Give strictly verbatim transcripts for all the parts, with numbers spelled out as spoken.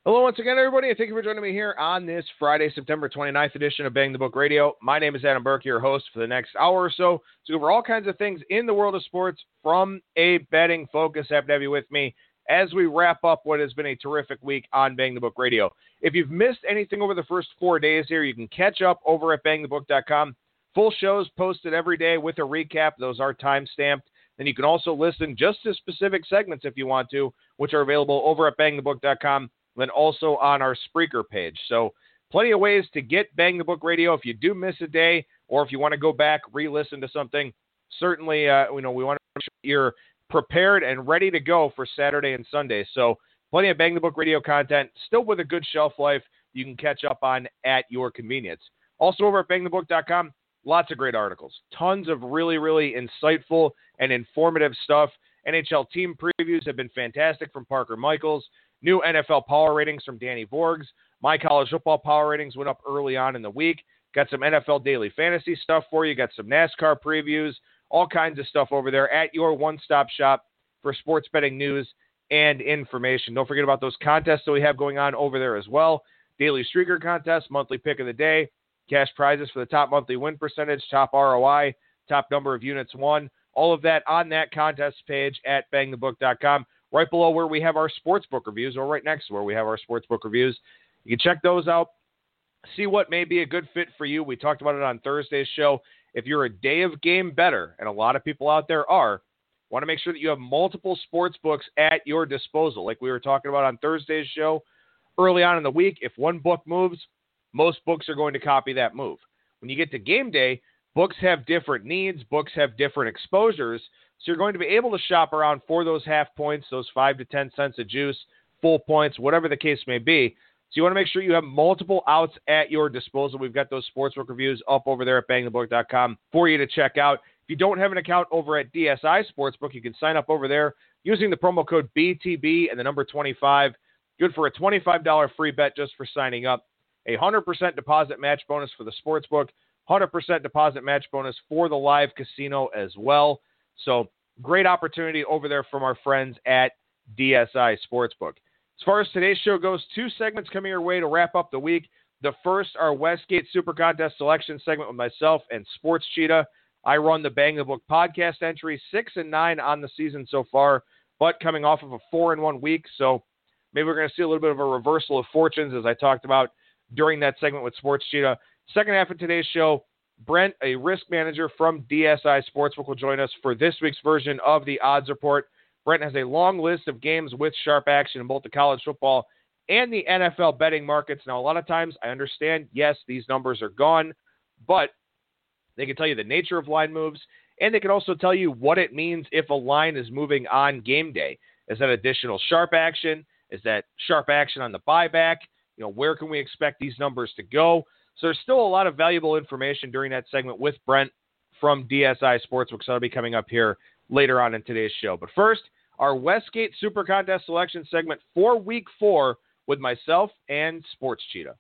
Hello once again, everybody, and thank you for joining me here on this Friday, September twenty-ninth edition of Bang the Book Radio. My name is Adam Burke, your host for the next hour or so, to go over all kinds of things in the world of sports from a betting focus. Happy to have you with me as we wrap up what has been a terrific week on Bang the Book Radio. If you've missed anything over the first four days here, you can catch up over at bang the book dot com. Full shows posted every day with a recap. Those are time-stamped. Then you can also listen just to specific segments if you want to, which are available over at bang the book dot com. Then also on our Spreaker page. So plenty of ways to get Bang the Book Radio if you do miss a day, or if you want to go back, re-listen to something. Certainly, uh, you know, we want to make sure you're prepared and ready to go for Saturday and Sunday. So plenty of Bang the Book Radio content, still with a good shelf life you can catch up on at your convenience. Also over at bang the book dot com, lots of great articles. Tons of really, really insightful and informative stuff. N H L team previews have been fantastic from Parker Michaels. New N F L power ratings from Danny Vorgs. My college football power ratings went up early on in the week. Got some N F L daily fantasy stuff for you. Got some NASCAR previews. All kinds of stuff over there at your one-stop shop for sports betting news and information. Don't forget about those contests that we have going on over there as well. Daily Streaker contest, monthly pick of the day, cash prizes for the top monthly win percentage, top R O I, top number of units won. All of that on that contest page at bang the book dot com. Right below where we have our sportsbook reviews, or right next to where we have our sportsbook reviews. You can check those out, see what may be a good fit for you. We talked about it on Thursday's show. If you're a day of game bettor, and a lot of people out there are, want to make sure that you have multiple sports books at your disposal. Like we were talking about on Thursday's show, early on in the week, if one book moves, most books are going to copy that move. When you get to game day, books have different needs, books have different exposures, so you're going to be able to shop around for those half points, those five to ten cents of juice, full points, whatever the case may be. So you want to make sure you have multiple outs at your disposal. We've got those sportsbook reviews up over there at bang the book dot com for you to check out. If you don't have an account over at D S I Sportsbook, you can sign up over there using the promo code B T B and the number twenty-five. Good for a twenty-five dollars free bet just for signing up. A one hundred percent deposit match bonus for the sportsbook. one hundred percent deposit match bonus for the live casino as well. So great opportunity over there from our friends at D S I Sportsbook. As far as today's show goes, two segments coming your way to wrap up the week. The first, our Westgate Super Contest selection segment with myself and Sports Cheetah. I run the Bang the Book podcast entry, six and nine on the season so far, but coming off of a four and one week. So maybe we're going to see a little bit of a reversal of fortunes, as I talked about during that segment with Sports Cheetah. Second half of today's show, Brent, a risk manager from D S I Sportsbook, will join us for this week's version of the Odds Report. Brent has a long list of games with sharp action in both the college football and the N F L betting markets. Now, a lot of times, I understand, yes, these numbers are gone, but they can tell you the nature of line moves, and they can also tell you what it means if a line is moving on game day. Is that additional sharp action? Is that sharp action on the buyback? You know, where can we expect these numbers to go? So there's still a lot of valuable information during that segment with Brent from D S I Sportsbook. So that'll be coming up here later on in today's show. But first, our Westgate Super Contest selection segment for week four with myself and Sports Cheetah.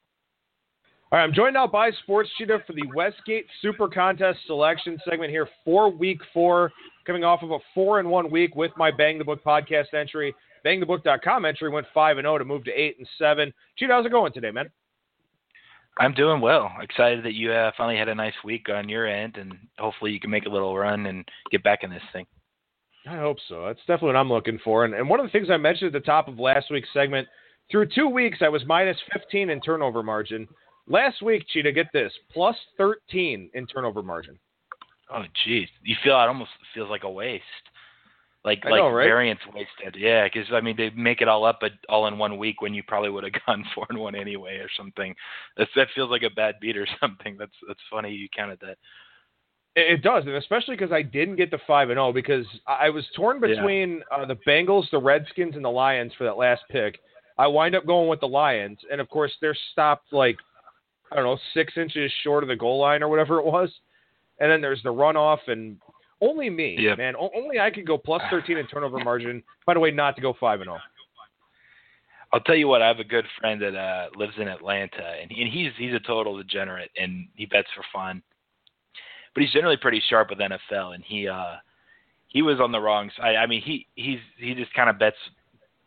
All right, I'm joined now by Sports Cheetah for the Westgate Super Contest selection segment here for week four, coming off of a four and one week with my Bang the Book podcast entry. bang the book dot com entry went five and oh to move to eight and seven. Cheetah, how's it going today, man? I'm doing well. Excited that you uh, finally had a nice week on your end, and hopefully you can make a little run and get back in this thing. I hope so. That's definitely what I'm looking for. And, and one of the things I mentioned at the top of last week's segment, through two weeks I was minus fifteen in turnover margin. Last week, Cheetah, get this, plus thirteen in turnover margin. Oh, geez. You feel it almost feels like a waste. Like, I like know, right? variance wasted. Yeah, because, I mean, they make it all up but all in one week when you probably would have gone four and one anyway or something. That's, that feels like a bad beat or something. That's that's funny you counted that. It does, and especially because I didn't get the five and oh, because I was torn between yeah. uh, the Bengals, the Redskins, and the Lions for that last pick. I wind up going with the Lions, and, of course, they're stopped, like, I don't know, six inches short of the goal line or whatever it was. And then there's the runoff, and only me, yep. man. O- only I could go plus thirteen in turnover margin. By the way, not to go five and oh. I'll tell you what, I have a good friend that uh, lives in Atlanta, and, he, and he's he's a total degenerate, and he bets for fun. But he's generally pretty sharp with N F L, and he uh, he was on the wrong side. I mean, he he's he just kind of bets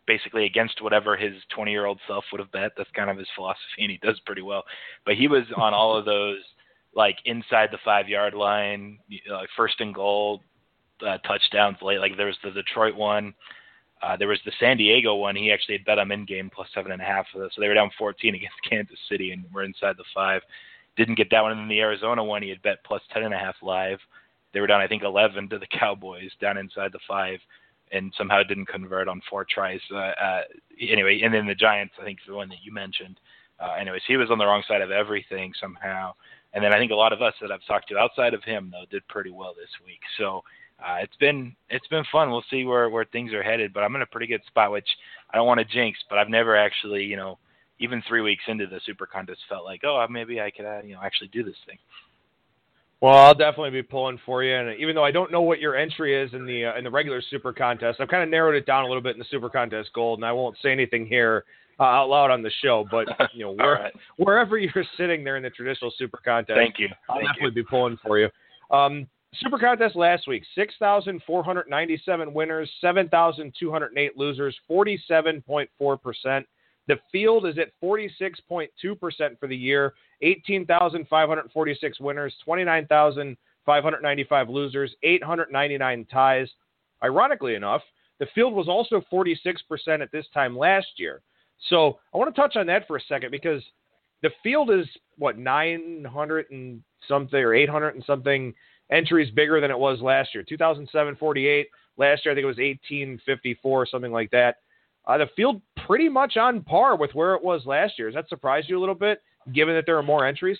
basically against whatever his twenty-year-old self would have bet. That's kind of his philosophy, and he does pretty well. But he was on all of those, like, inside the five-yard line, uh, first and goal, uh, touchdowns late. Like, there was the Detroit one. Uh, there was the San Diego one. He actually had bet them in-game plus seven and a half. So they were down fourteen against Kansas City, and we're inside the five. Didn't get that one. And then the Arizona one, he had bet plus ten and a half live. They were down, I think, eleven to the Cowboys, down inside the five, and somehow didn't convert on four tries. Uh, uh, anyway, and then the Giants, I think, the one that you mentioned. Uh, anyways, he was on the wrong side of everything somehow. And then I think a lot of us that I've talked to outside of him, though, did pretty well this week. So uh, it's been it's been fun. We'll see where, where things are headed. But I'm in a pretty good spot, which I don't want to jinx, but I've never actually, you know, even three weeks into the Super Contest felt like, oh, maybe I could, uh, you know, actually do this thing. Well, I'll definitely be pulling for you, and even though I don't know what your entry is in the uh, in the regular Super Contest, I've kind of narrowed it down a little bit in the Super Contest Gold, and I won't say anything here uh, out loud on the show. But you know, where, right. wherever you're sitting there in the traditional Super Contest, thank you. I'll Thank definitely you. be pulling for you. Um, Super Contest last week: six thousand four hundred ninety-seven winners, seven thousand two hundred eight losers, forty-seven point four percent. The field is at forty-six point two percent for the year, eighteen thousand five hundred forty-six winners, twenty-nine thousand five hundred ninety-five losers, eight hundred ninety-nine ties. Ironically enough, the field was also forty-six percent at this time last year. So I want to touch on that for a second because the field is, what, nine hundred and something or eight hundred and something entries bigger than it was last year. two thousand seven, forty-eight. Last year, I think it was eighteen fifty-four, something like that. Uh, the field pretty much on par with where it was last year. Does that surprise you a little bit, given that there are more entries?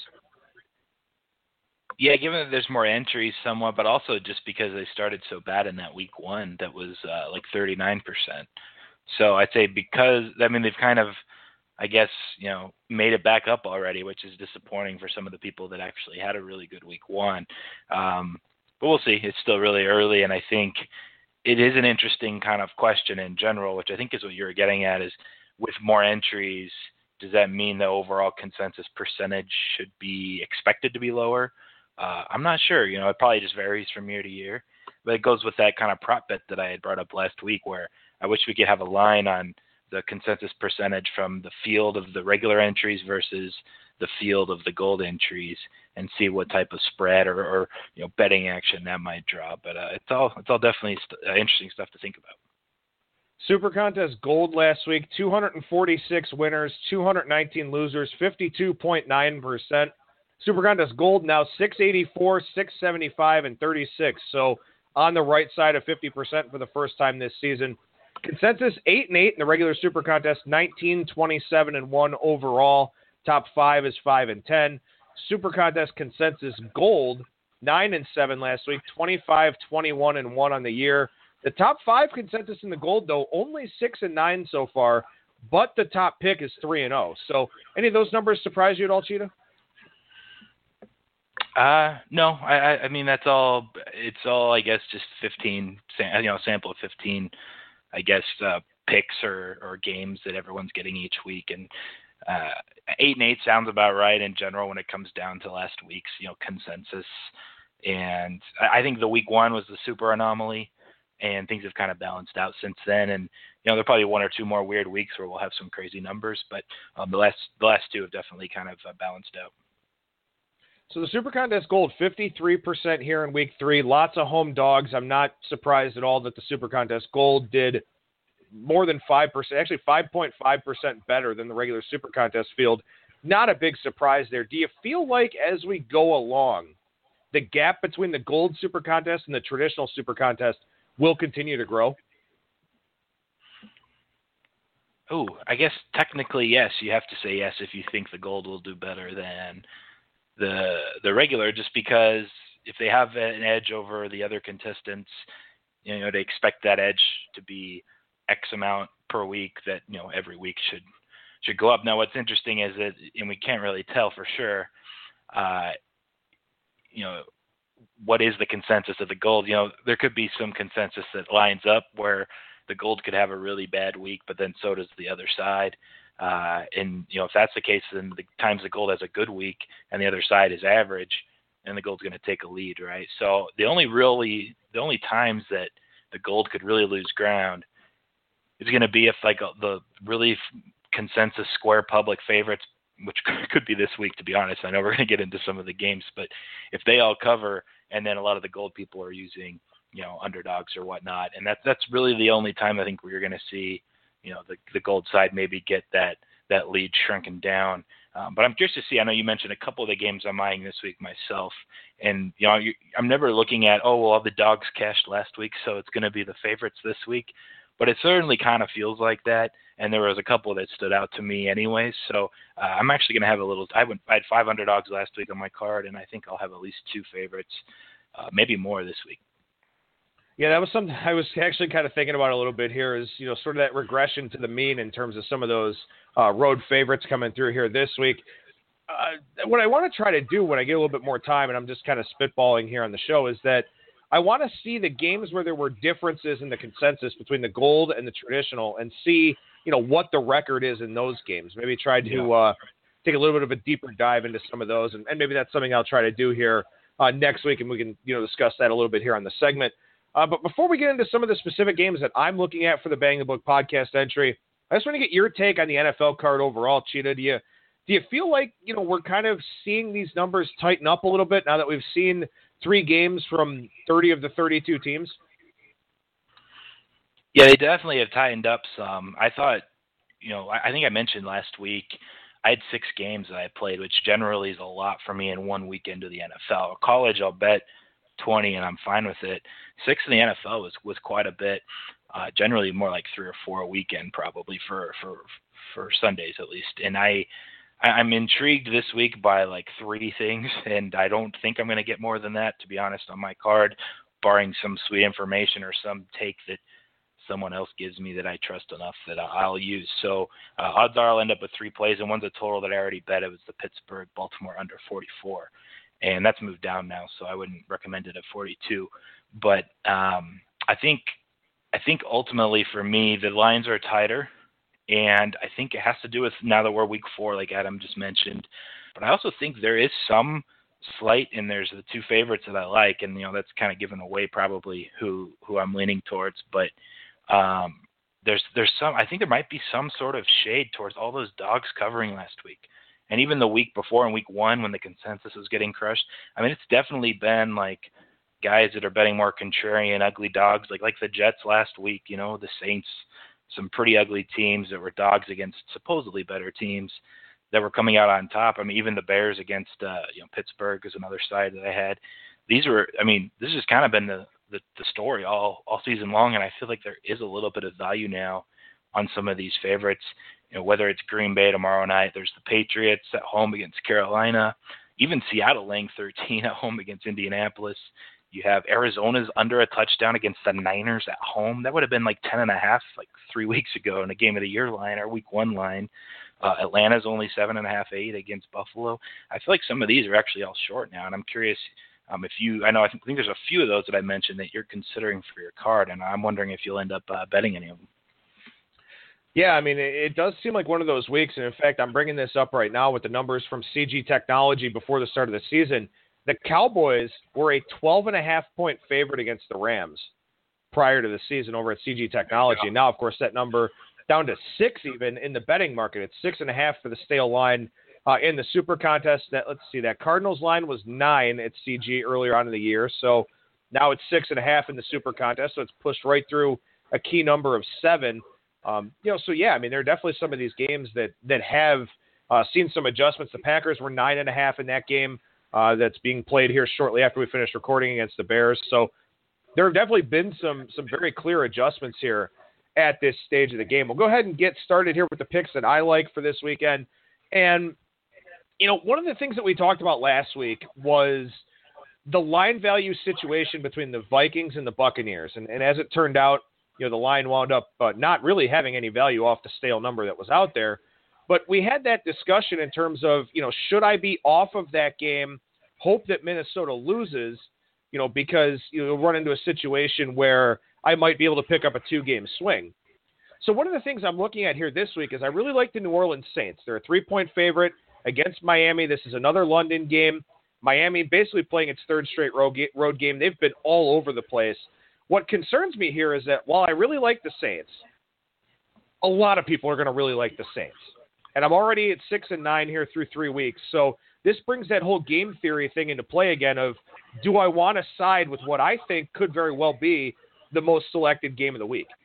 Yeah, given that there's more entries somewhat, but also just because they started so bad in that week one, that was uh, like thirty-nine percent. So I'd say because, I mean, they've kind of, I guess, you know, made it back up already, which is disappointing for some of the people that actually had a really good week one. Um, but we'll see. It's still really early, and I think it is an interesting kind of question in general, which I think is what you're getting at, is with more entries, does that mean the overall consensus percentage should be expected to be lower? Uh, I'm not sure. You know, it probably just varies from year to year. But it goes with that kind of prop bet that I had brought up last week, where I wish we could have a line on the consensus percentage from the field of the regular entries versus the field of the gold entries, and see what type of spread or, or you know betting action that might draw. But uh, it's all it's all definitely st- uh, interesting stuff to think about. Super Contest Gold last week: two hundred forty-six winners, two hundred nineteen losers, fifty-two point nine percent. Super Contest Gold now six eighty-four, six seventy-five, and thirty-six. So on the right side of fifty percent for the first time this season. Consensus eight and eight in the regular Super Contest, nineteen, twenty-seven, and one overall. Top five is five and ten. Super Contest Consensus Gold, nine and seven last week, twenty-five, twenty-one, and one on the year. The top five consensus in the Gold, though, only six and nine so far, but the top pick is three and zero. So, any of those numbers surprise you at all, Cheetah? Uh, no, I, I mean that's all. It's all, I guess, just fifteen. You know, sample of fifteen. I guess uh, picks or, or games that everyone's getting each week, and uh, eight and eight sounds about right in general when it comes down to last week's you know consensus. And I, I think the week one was the super anomaly, and things have kind of balanced out since then. And you know, there are probably one or two more weird weeks where we'll have some crazy numbers, but um, the last the last two have definitely kind of uh, balanced out. So the Super Contest Gold, fifty-three percent here in week three. Lots of home dogs. I'm not surprised at all that the Super Contest Gold did more than five percent, actually five point five percent better than the regular Super Contest field. Not a big surprise there. Do you feel like as we go along, the gap between the Gold Super Contest and the traditional Super Contest will continue to grow? Oh, I guess technically yes. You have to say yes if you think the Gold will do better than the the regular, just because if they have an edge over the other contestants, you know, they expect that edge to be X amount per week, that, you know, every week should should go up. Now, what's interesting is that, and we can't really tell for sure, uh, you know, what is the consensus of the Gold? You know, there could be some consensus that lines up where the Gold could have a really bad week, but then so does the other side. Uh, and, you know, if that's the case, then the times the Gold has a good week and the other side is average, and the Gold's going to take a lead, right? So the only really, the only times that the Gold could really lose ground is going to be if like the really consensus square public favorites, which could be this week, to be honest. I know we're going to get into some of the games, but if they all cover, and then a lot of the gold people are using, you know, underdogs or whatnot, and that's that's really the only time I think we're going to see, you know, the the gold side maybe get that that lead shrinking down. Um, but I'm curious to see. I know you mentioned a couple of the games I'm eyeing this week myself, and you know, you, I'm never looking at, oh, well, the dogs cashed last week, so it's going to be the favorites this week. But it certainly kind of feels like that, and there was a couple that stood out to me anyways. So uh, I'm actually going to have a little. I went. I had five underdogs last week on my card, and I think I'll have at least two favorites, uh, maybe more this week. Yeah, that was something I was actually kind of thinking about a little bit here is, you know, sort of that regression to the mean in terms of some of those uh, road favorites coming through here this week. Uh, what I want to try to do when I get a little bit more time, and I'm just kind of spitballing here on the show, is that I want to see the games where there were differences in the consensus between the gold and the traditional and see, you know, what the record is in those games. Maybe try to uh, take a little bit of a deeper dive into some of those, and, and maybe that's something I'll try to do here uh, next week, and we can, you know, discuss that a little bit here on the segment. Uh, but before we get into some of the specific games that I'm looking at for the Bang the Book podcast entry, I just want to get your take on the N F L card overall, Cheetah. Do you do you feel like, you know, we're kind of seeing these numbers tighten up a little bit now that we've seen three games from thirty of the thirty-two teams? Yeah, they definitely have tightened up some. I thought, you know, I think I mentioned last week I had six games that I played, which generally is a lot for me in one weekend of the N F L. College, I'll bet twenty, and I'm fine with it. Six in the N F L was, was quite a bit. Uh, generally more like three or four a weekend, probably for, for, for Sundays at least. And I, I'm intrigued this week by like three things, and I don't think I'm going to get more than that, to be honest, on my card, barring some sweet information or some take that someone else gives me that I trust enough that I'll use. So uh, odds are I'll end up with three plays, and one's a total that I already bet. It was the Pittsburgh Baltimore under forty-four. And that's moved down now, so I wouldn't recommend it at forty-two. But um, I think I think ultimately for me, the lines are tighter, and I think it has to do with now that we're week four, like Adam just mentioned. But I also think there is some slight, and there's the two favorites that I like, and you know that's kind of given away probably who who I'm leaning towards. But um, there's there's some I think there might be some sort of shade towards all those dogs covering last week. And even the week before in week one when the consensus was getting crushed, I mean, it's definitely been like guys that are betting more contrarian, ugly dogs, like like the Jets last week, you know, the Saints, some pretty ugly teams that were dogs against supposedly better teams that were coming out on top. I mean, even the Bears against, uh, you know, Pittsburgh is another side that I had. These were, I mean, this has kind of been the, the, the story all, all season long, and I feel like there is a little bit of value now on some of these favorites. You know, whether it's Green Bay tomorrow night, there's the Patriots at home against Carolina, even Seattle laying thirteen at home against Indianapolis. You have Arizona's under a touchdown against the Niners at home. That would have been like ten and a half like three weeks ago in a game of the year line or week one line. Uh, Atlanta's only seven and a half, eight against Buffalo. I feel like some of these are actually all short now, and I'm curious um, if you. I know I think, I think there's a few of those that I mentioned that you're considering for your card, and I'm wondering if you'll end up uh, betting any of them. Yeah, I mean, it does seem like one of those weeks, and in fact, I'm bringing this up right now with the numbers from C G Technology before the start of the season. The Cowboys were a twelve and a half point favorite against the Rams prior to the season over at C G Technology. Yeah. Now, of course, that number down to six even in the betting market. It's six and a half for the stale line uh, in the Super Contest. That let's see, that Cardinals line was nine at C G earlier on in the year, so now it's six and a half in the Super Contest. So it's pushed right through a key number of seven. Um, you know, so yeah, I mean, there are definitely some of these games that that have uh, seen some adjustments. The Packers were nine and a half in that game uh, that's being played here shortly after we finish recording against the Bears. So there have definitely been some some very clear adjustments here at this stage of the game. We'll go ahead and get started here with the picks that I like for this weekend. And you know, one of the things that we talked about last week was the line value situation between the Vikings and the Buccaneers, and, and as it turned out, you know, the line wound up uh, not really having any value off the stale number that was out there. But we had that discussion in terms of, you know, should I be off of that game, hope that Minnesota loses, you know, because you'll run into a situation where I might be able to pick up a two-game swing. So one of the things I'm looking at here this week is I really like the New Orleans Saints. They're a three-point favorite against Miami. This is another London game. Miami basically playing its third straight road game. They've been all over the place. What concerns me here is that while I really like the Saints, a lot of people are going to really like the Saints. And I'm already at six and nine here through three weeks. So this brings that whole game theory thing into play again of, do I want to side with what I think could very well be the most selected game of the week?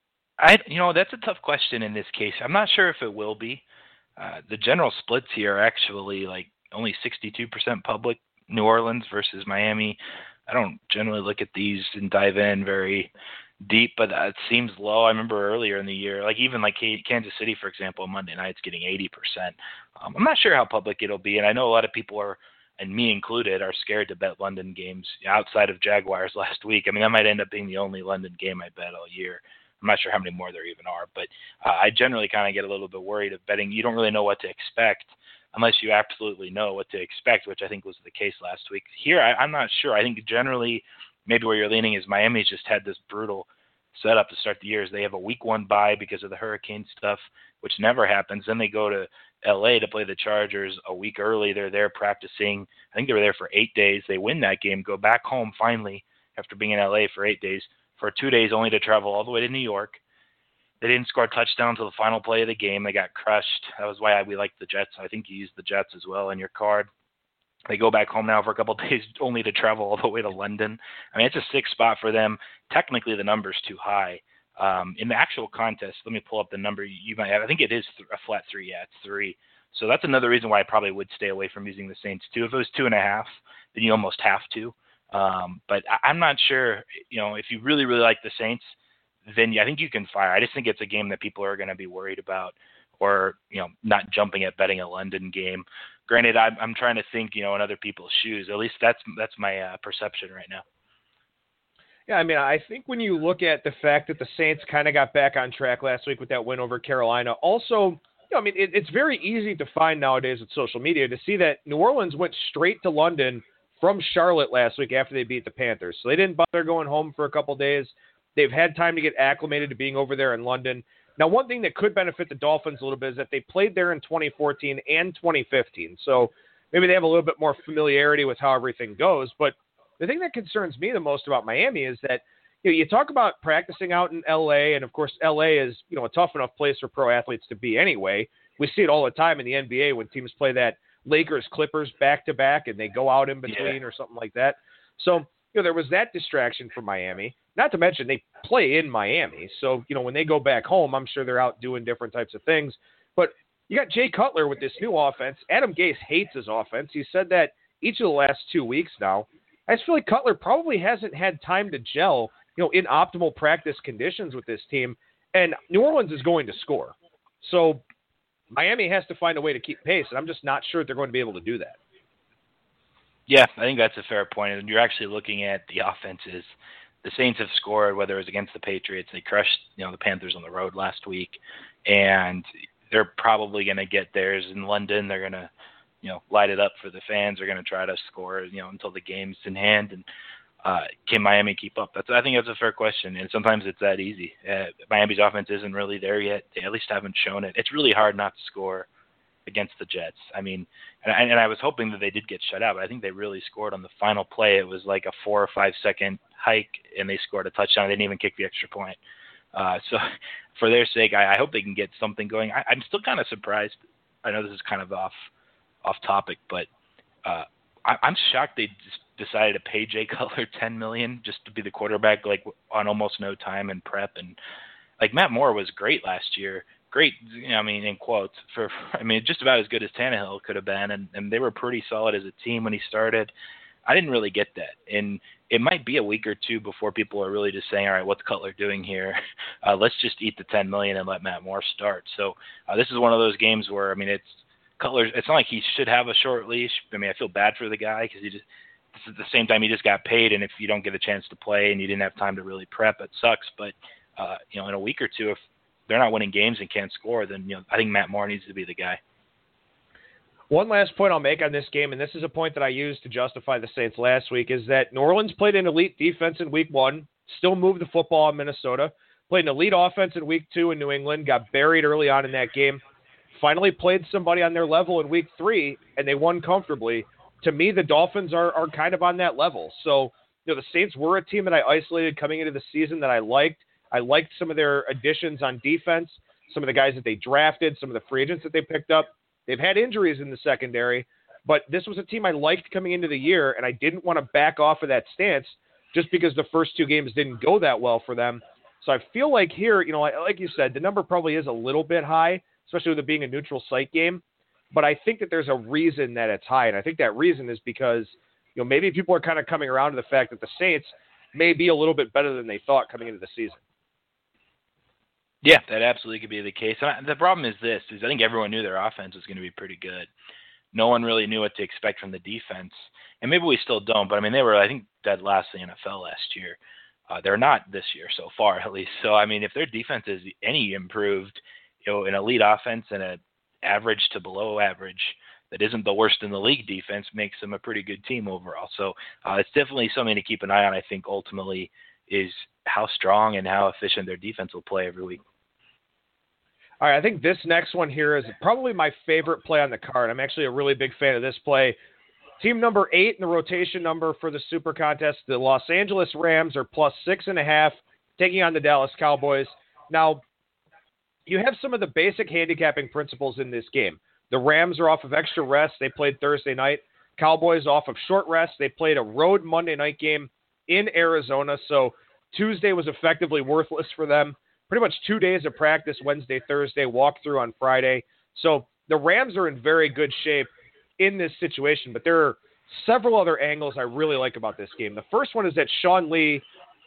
I, you know, that's a tough question in this case. I'm not sure if it will be. Uh, the general splits here are actually like only sixty-two percent public, New Orleans versus Miami. I don't generally look at these and dive in very deep, but it seems low. I remember earlier in the year, like even like Kansas City, for example, Monday night's getting eighty percent. Um, I'm not sure how public it'll be, and I know a lot of people are, and me included, are scared to bet London games outside of Jaguars last week. I mean, that might end up being the only London game I bet all year. I'm not sure how many more there even are, but uh, I generally kind of get a little bit worried of betting. You don't really know what to expect unless you absolutely know what to expect, which I think was the case last week. Here, I, I'm not sure. I think generally maybe where you're leaning is Miami's just had this brutal setup to start the year. They have a week one bye because of the hurricane stuff, which never happens. Then they go to L A to play the Chargers a week early. They're there practicing. I think they were there for eight days. They win that game, go back home finally after being in L A for eight days, for two days only to travel all the way to New York. They didn't score a touchdown until the final play of the game. They got crushed. That was why we liked the Jets. I think you used the Jets as well in your card. They go back home now for a couple of days only to travel all the way to London. I mean, it's a six spot for them. Technically, the number's too high. Um, in the actual contest, let me pull up the number you might have. I think it is th- a flat three. Yeah, it's three. So that's another reason why I probably would stay away from using the Saints too. If it was two and a half, then you almost have to. Um, but I, I'm not sure, you know, if you really, really like the Saints, then yeah, I think you can fire. I just think it's a game that people are going to be worried about, or, you know, not jumping at betting a London game. Granted, I'm, I'm trying to think, you know, in other people's shoes. At least that's that's my uh, perception right now. Yeah, I mean, I think when you look at the fact that the Saints kind of got back on track last week with that win over Carolina, also, you know, I mean, it, it's very easy to find nowadays with social media to see that New Orleans went straight to London from Charlotte last week after they beat the Panthers. So they didn't bother going home for a couple days. They've had time to get acclimated to being over there in London. Now, one thing that could benefit the Dolphins a little bit is that they played there in twenty fourteen and twenty fifteen. So maybe they have a little bit more familiarity with how everything goes. But the thing that concerns me the most about Miami is that, you know, you talk about practicing out in L A, and of course L A is, you know, a tough enough place for pro athletes to be anyway. We see it all the time in the N B A when teams play that Lakers Clippers back to back and they go out in between, yeah, or something like that. So, you know, there was that distraction for Miami. Not to mention they play in Miami. So, you know, when they go back home, I'm sure they're out doing different types of things. But you got Jay Cutler with this new offense. Adam Gase hates his offense. He said that each of the last two weeks now. I just feel like Cutler probably hasn't had time to gel, you know, in optimal practice conditions with this team. And New Orleans is going to score. So Miami has to find a way to keep pace, and I'm just not sure they're going to be able to do that. Yeah, I think that's a fair point. And you're actually looking at the offenses. The Saints have scored, whether it was against the Patriots. They crushed, you know, the Panthers on the road last week, and they're probably going to get theirs in London. They're going to, you know, light it up for the fans. They're going to try to score, you know, until the game's in hand. And uh, can Miami keep up? That's, I think that's a fair question, and sometimes it's that easy. Uh, Miami's offense isn't really there yet. They at least haven't shown it. It's really hard not to score against the Jets. I mean, and I, and I was hoping that they did get shut out, but I think they really scored on the final play. It was like a four or five second hike, and they scored a touchdown. They didn't even kick the extra point. Uh, so for their sake, I, I hope they can get something going. I, I'm still kind of surprised. I know this is kind of off off topic, but uh, I, I'm shocked they just decided to pay Jay Cutler ten million dollars just to be the quarterback, like on almost no time and prep. And like Matt Moore was great last year. Great, you know, I mean, in quotes, for, I mean, just about as good as Tannehill could have been, and, and they were pretty solid as a team when he started. I didn't really get that, and it might be a week or two before people are really just saying, all right, what's Cutler doing here? Uh, let's just eat the ten million dollars and let Matt Moore start. So uh, this is one of those games where, I mean, it's Cutler, it's not like he should have a short leash. I mean, I feel bad for the guy because he just, at the same time, he just got paid, and if you don't get a chance to play and you didn't have time to really prep, it sucks. But, uh, you know, in a week or two, if they're not winning games and can't score, then, you know, I think Matt Moore needs to be the guy. One last point I'll make on this game, and this is a point that I used to justify the Saints last week, is that New Orleans played an elite defense in week one, still moved the football in Minnesota, played an elite offense in week two in New England, got buried early on in that game, finally played somebody on their level in week three, and they won comfortably. To me, the Dolphins are, are kind of on that level. So, you know, the Saints were a team that I isolated coming into the season that I liked. I liked some of their additions on defense. some of the guys that they drafted, some of the free agents that they picked up. They've had injuries in the secondary, but this was a team I liked coming into the year, and I didn't want to back off of that stance just because the first two games didn't go that well for them. So I feel like here, you know, like you said, the number probably is a little bit high, especially with it being a neutral site game. But I think that there's a reason that it's high, and I think that reason is because, you know, maybe people are kind of coming around to the fact that the Saints may be a little bit better than they thought coming into the season. Yeah, that absolutely could be the case. And the problem is this, is I think everyone knew their offense was going to be pretty good. No one really knew what to expect from the defense. And maybe we still don't, but I mean, they were, I think, dead last in the N F L last year. Uh, they're not this year so far, at least. So, I mean, if their defense is any improved, you know, an elite offense and an average to below average that isn't the worst in the league defense makes them a pretty good team overall. So uh, it's definitely something to keep an eye on, I think, ultimately, is how strong and how efficient their defense will play every week. All right, I think this next one here is probably my favorite play on the card. I'm actually a really big fan of this play. Team number eight in the rotation number for the Super Contest, the Los Angeles Rams, are plus six and a half, taking on the Dallas Cowboys. Now, you have some of the basic handicapping principles in this game. The Rams are off of extra rest. They played Thursday night. Cowboys off of short rest. They played a road Monday night game in Arizona, so Tuesday was effectively worthless for them. Pretty much two days of practice, Wednesday, Thursday, walkthrough on Friday. So the Rams are in very good shape in this situation, but there are several other angles I really like about this game. The first one is that Sean Lee,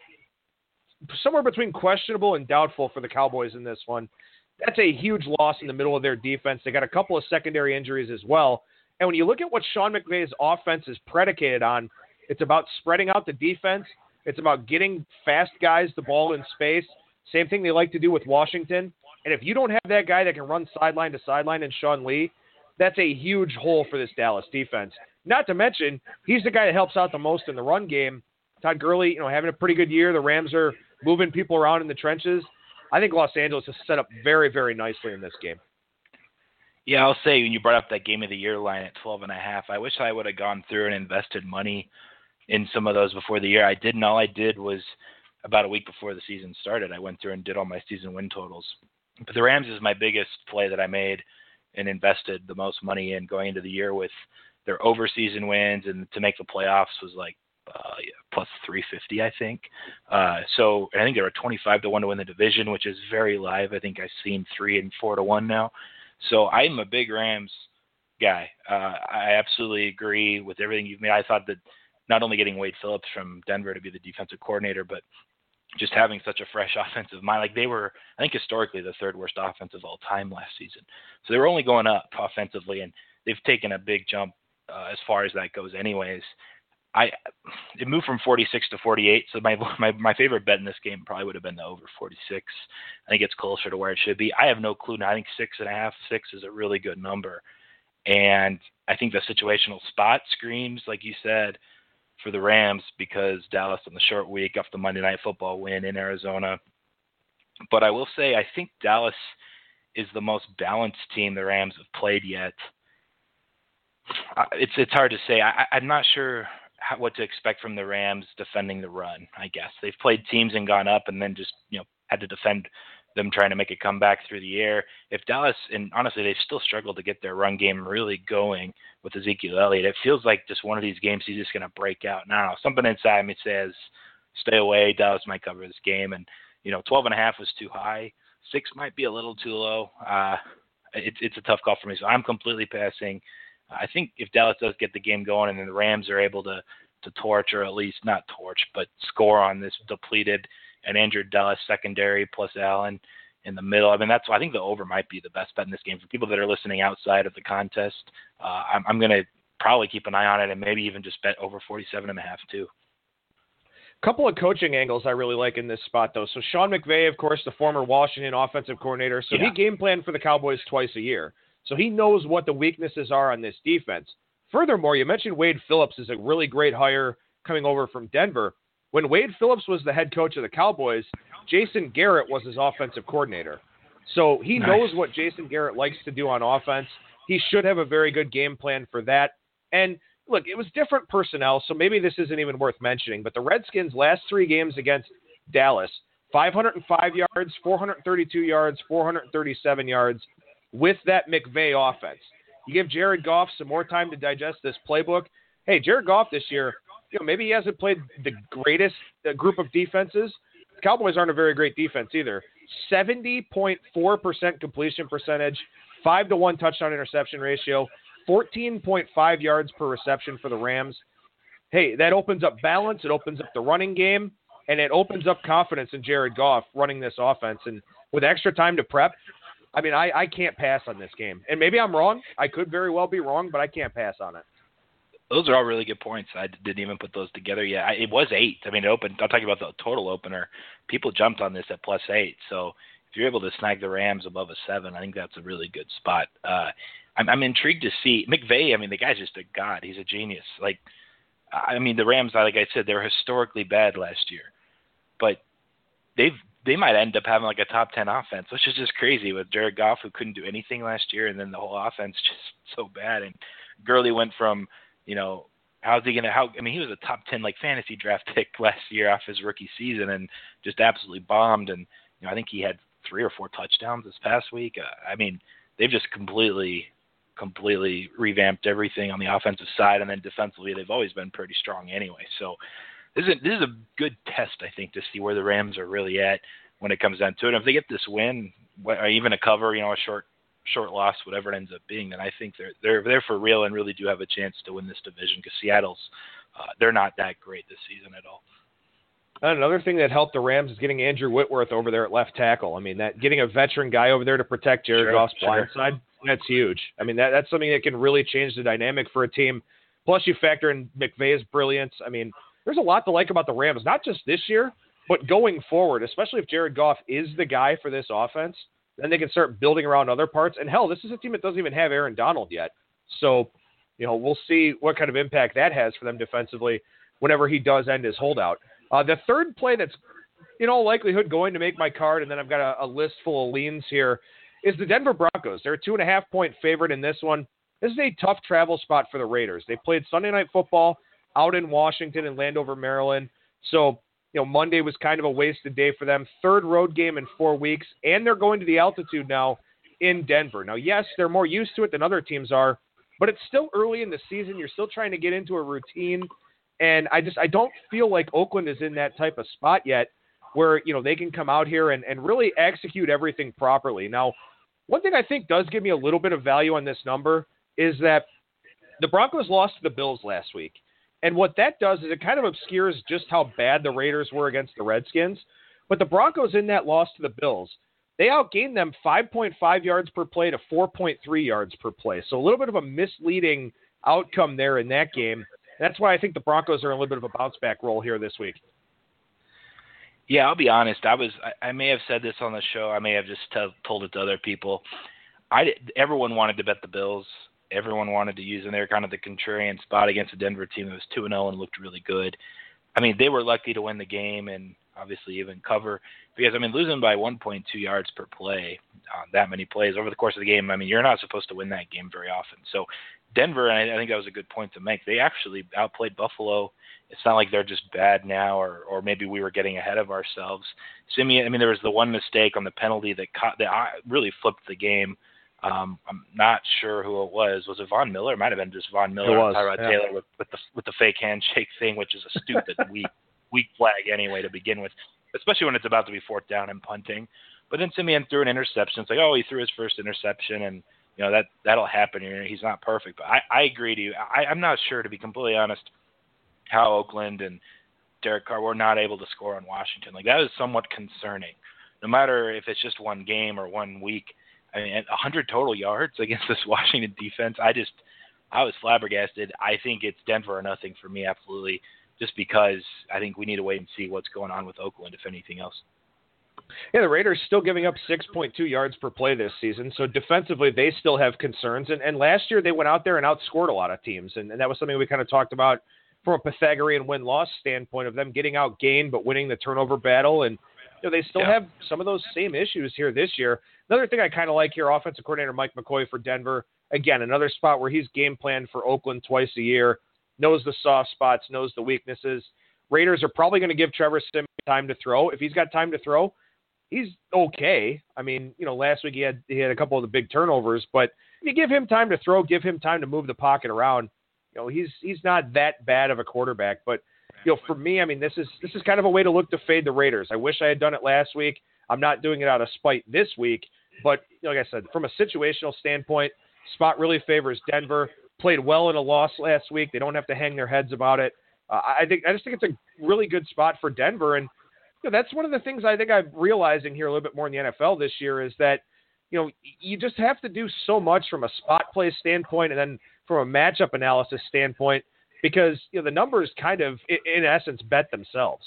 somewhere between questionable and doubtful for the Cowboys in this one. That's a huge loss in the middle of their defense. They got a couple of secondary injuries as well. And when you look at what Sean McVay's offense is predicated on, it's about spreading out the defense. It's about getting fast guys the ball in space. Same thing they like to do with Washington. And if you don't have that guy that can run sideline to sideline in Sean Lee, that's a huge hole for this Dallas defense. Not to mention, he's the guy that helps out the most in the run game. Todd Gurley, you know, having a pretty good year. The Rams are moving people around in the trenches. I think Los Angeles is set up very, very nicely in this game. Yeah, I'll say when you brought up that game of the year line at twelve and a half, I wish I would have gone through and invested money in some of those before the year. I didn't. All I did was about a week before the season started, I went through and did all my season win totals. But the Rams is my biggest play that I made and invested the most money in going into the year with their over season wins, and to make the playoffs was like uh, yeah, plus three fifty, I think. Uh, so I think they were twenty-five to one to win the division, which is very live. I think I've seen three and four to one now. So I'm a big Rams guy. Uh, I absolutely agree with everything you've made. I thought that not only getting Wade Phillips from Denver to be the defensive coordinator, but just having such a fresh offensive mind. Like they were, I think historically, the third worst offense of all time last season. So they were only going up offensively, and they've taken a big jump uh, as far as that goes anyways. I It moved from forty-six to forty-eight, so my, my my favorite bet in this game probably would have been the over forty-six. I think it's closer to where it should be. I have no clue now. I think six and a half, six is a really good number. And I think the situational spot screams, like you said, for the Rams, because Dallas on the short week off the Monday Night Football win in Arizona. But I will say I think Dallas is the most balanced team the Rams have played yet. Uh, it's it's hard to say. I, I'm not sure how, what to expect from the Rams defending the run, I guess. They've played teams and gone up and then just, you know, had to defend them trying to make a comeback through the air. If Dallas, and honestly, they've still struggled to get their run game really going with Ezekiel Elliott. It feels like just one of these games he's just going to break out now. Something inside me says, stay away. Dallas might cover this game. And, you know, twelve and a half was too high. Six might be a little too low. Uh, it, it's a tough call for me. So I'm completely passing. I think if Dallas does get the game going and then the Rams are able to, to torch, or at least not torch, but score on this depleted and injured Dallas secondary plus Allen in the middle. I mean, that's why I think the over might be the best bet in this game. For people that are listening outside of the contest, uh, I'm, I'm going to probably keep an eye on it and maybe even just bet over forty-seven and a half too. Couple of coaching angles I really like in this spot, though. So Sean McVay, of course, the former Washington offensive coordinator, so yeah. he game planned for the Cowboys twice a year. So he knows what the weaknesses are on this defense. Furthermore, you mentioned Wade Phillips is a really great hire coming over from Denver. When Wade Phillips was the head coach of the Cowboys, Jason Garrett was his offensive coordinator. So he nice. knows what Jason Garrett likes to do on offense. He should have a very good game plan for that. And look, it was different personnel, so maybe this isn't even worth mentioning, but the Redskins' last three games against Dallas, five hundred five yards, four hundred thirty-two yards, four hundred thirty-seven yards with that McVay offense. You give Jared Goff some more time to digest this playbook. Hey, Jared Goff this year, you know, maybe he hasn't played the greatest uh, group of defenses. The Cowboys aren't a very great defense either. seventy point four percent completion percentage, five to one touchdown interception ratio, fourteen point five yards per reception for the Rams. Hey, that opens up balance. It opens up the running game, and it opens up confidence in Jared Goff running this offense. And with extra time to prep, I mean, I, I can't pass on this game. And maybe I'm wrong. I could very well be wrong, but I can't pass on it. Those are all really good points. I didn't even put those together yet. I, it was eight. I mean, it opened. I'm talking about the total opener. People jumped on this at plus eight. So if you're able to snag the Rams above a seven, I think that's a really good spot. Uh, I'm, I'm intrigued to see McVay. I mean, the guy's just a god. He's a genius. Like, I mean, the Rams, like I said, they were historically bad last year, but they've they might end up having like a top ten offense, which is just crazy with Jared Goff, who couldn't do anything last year, and then the whole offense just so bad. And Gurley went from, you know, how's he gonna? How I mean, he was a top ten like fantasy draft pick last year off his rookie season, and just absolutely bombed. And you know, I think he had three or four touchdowns this past week. Uh, I mean, they've just completely. completely revamped everything on the offensive side, and then defensively they've always been pretty strong anyway. So this is a, this is a good test, I think, to see where the Rams are really at when it comes down to it. And if they get this win, or even a cover, you know, a short short loss, whatever it ends up being, then I think they're they're they're for real and really do have a chance to win this division, because Seattle's uh, they're not that great this season at all. Another thing that helped the Rams is getting Andrew Whitworth over there at left tackle. I mean, that getting a veteran guy over there to protect Jared Sure, Goff's sure. blind side, that's huge. I mean, that that's something that can really change the dynamic for a team. Plus, you factor in McVay's brilliance. I mean, there's a lot to like about the Rams, not just this year, but going forward, especially if Jared Goff is the guy for this offense, then they can start building around other parts. And, hell, this is a team that doesn't even have Aaron Donald yet. So, you know, we'll see what kind of impact that has for them defensively whenever he does end his holdout. Uh, the third play that's, in all likelihood, going to make my card, and then I've got a, a list full of leans here, is the Denver Broncos. They're a two-and-a-half-point favorite in this one. This is a tough travel spot for the Raiders. They played Sunday Night Football out in Washington and Landover, Maryland. So, you know, Monday was kind of a wasted day for them. Third road game in four weeks, and they're going to the altitude now in Denver. Now, yes, they're more used to it than other teams are, but it's still early in the season. You're still trying to get into a routine. And I just I don't feel like Oakland is in that type of spot yet where, you know, they can come out here and, and really execute everything properly. Now, one thing I think does give me a little bit of value on this number is that the Broncos lost to the Bills last week. And what that does is it kind of obscures just how bad the Raiders were against the Redskins. But the Broncos in that loss to the Bills, they outgained them five point five yards per play to four point three yards per play. So a little bit of a misleading outcome there in that game. That's why I think the Broncos are in a little bit of a bounce-back role here this week. Yeah, I'll be honest. I was I, I may have said this on the show. I may have just t- told it to other people. I everyone wanted to bet the Bills. Everyone wanted to use, and they were kind of the contrarian spot against a Denver team that was two and oh and looked really good. I mean, they were lucky to win the game and obviously even cover because, I mean, losing by one point two yards per play on that many plays over the course of the game, I mean, you're not supposed to win that game very often. So Denver, and I think that was a good point to make, they actually outplayed Buffalo. It's not like they're just bad now or or maybe we were getting ahead of ourselves. Simeon, I mean, there was the one mistake on the penalty that, caught, that really flipped the game. Um, I'm not sure who it was. Was it Von Miller? It might have been just Von Miller or Tyrod yeah. Taylor with, with the with the fake handshake thing, which is a stupid weak weak flag anyway to begin with, especially when it's about to be fourth down and punting. But then Simeon threw an interception. It's like, oh, he threw his first interception, and you know that that'll happen. You know, he's not perfect, but I, I agree to you. I, I'm not sure, to be completely honest, how Oakland and Derek Carr were not able to score on Washington. Like that is somewhat concerning. No matter if it's just one game or one week. I mean, one hundred total yards against this Washington defense. I just, I was flabbergasted. I think it's Denver or nothing for me, absolutely, just because I think we need to wait and see what's going on with Oakland, if anything else. Yeah, the Raiders still giving up six point two yards per play this season, so defensively they still have concerns. And, and last year they went out there and outscored a lot of teams, and, and that was something we kind of talked about from a Pythagorean win-loss standpoint of them getting outgained but winning the turnover battle. And you know, they still yeah. have some of those same issues here this year. Another thing I kind of like here, offensive coordinator Mike McCoy for Denver. Again, another spot where he's game planned for Oakland twice a year, knows the soft spots, knows the weaknesses. Raiders are probably going to give Trevor Siemian time to throw. If he's got time to throw, he's okay. I mean, you know, last week he had he had a couple of the big turnovers, but if you give him time to throw, give him time to move the pocket around, you know, he's he's not that bad of a quarterback. But you know, for me, I mean, this is this is kind of a way to look to fade the Raiders. I wish I had done it last week. I'm not doing it out of spite this week, but like I said, from a situational standpoint, spot really favors Denver. Played well in a loss last week. They don't have to hang their heads about it. Uh, I think I just think it's a really good spot for Denver, and you know, that's one of the things I think I'm realizing here a little bit more in the N F L this year is that you know you just have to do so much from a spot play standpoint, and then from a matchup analysis standpoint, because you know the numbers kind of, in essence, bet themselves.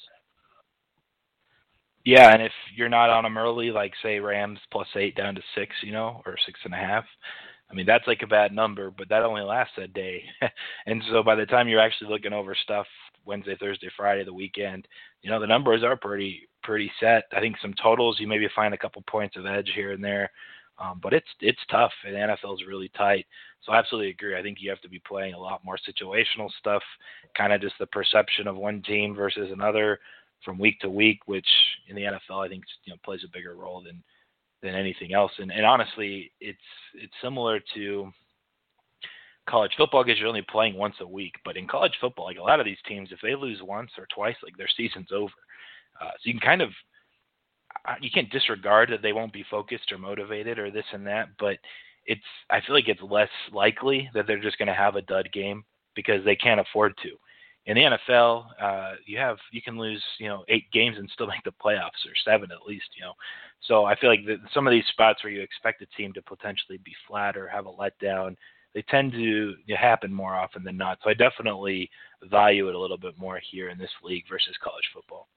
Yeah, and if you're not on them early, like say Rams plus eight down to six, you know, or six and a half, I mean that's like a bad number, but that only lasts a day, and so by the time you're actually looking over stuff Wednesday, Thursday, Friday, the weekend, you know the numbers are pretty pretty set. I think some totals you maybe find a couple points of edge here and there, um, but it's it's tough. And the N F L is really tight, so I absolutely agree. I think you have to be playing a lot more situational stuff, kind of just the perception of one team versus another from week to week, which in the N F L I think you know plays a bigger role than than anything else. And, and honestly, it's it's similar to college football because you're only playing once a week. But in college football, like a lot of these teams, if they lose once or twice, like their season's over. Uh, so you can kind of you can't disregard that they won't be focused or motivated or this and that. But it's I feel like it's less likely that they're just going to have a dud game because they can't afford to. In the N F L, uh, you have you can lose you know eight games and still make the playoffs, or seven at least. You know, so I feel like the, some of these spots where you expect a team to potentially be flat or have a letdown, they tend to happen more often than not. So I definitely value it a little bit more here in this league versus college football.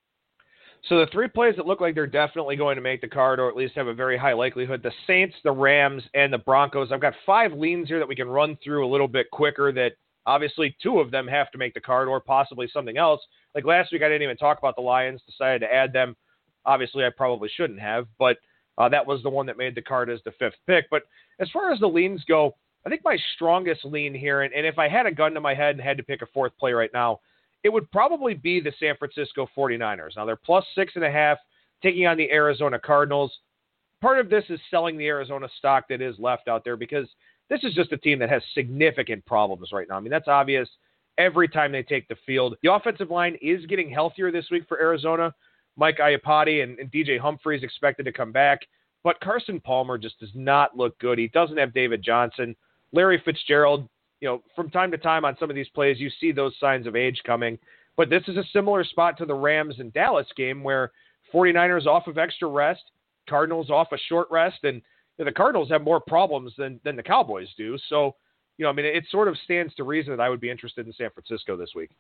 So the three plays that look like they're definitely going to make the card, or at least have a very high likelihood: the Saints, the Rams, and the Broncos. I've got five leans here that we can run through a little bit quicker. That obviously, two of them have to make the card or possibly something else. Like last week, I didn't even talk about the Lions, decided to add them. Obviously, I probably shouldn't have, but uh, that was the one that made the card as the fifth pick. But as far as the leans go, I think my strongest lean here, and, and if I had a gun to my head and had to pick a fourth play right now, it would probably be the San Francisco forty-niners. Now, they're plus six and a half, taking on the Arizona Cardinals. Part of this is selling the Arizona stock that is left out there because this is just a team that has significant problems right now. I mean, that's obvious every time they take the field. The offensive line is getting healthier this week for Arizona. Mike Iupati and, and D J Humphries expected to come back, but Carson Palmer just does not look good. He doesn't have David Johnson. Larry Fitzgerald, you know, from time to time on some of these plays, you see those signs of age coming. But this is a similar spot to the Rams and Dallas game where forty-niners off of extra rest, Cardinals off a short rest, and you know, the Cardinals have more problems than, than the Cowboys do. So, you know, I mean, it sort of stands to reason that I would be interested in San Francisco this week.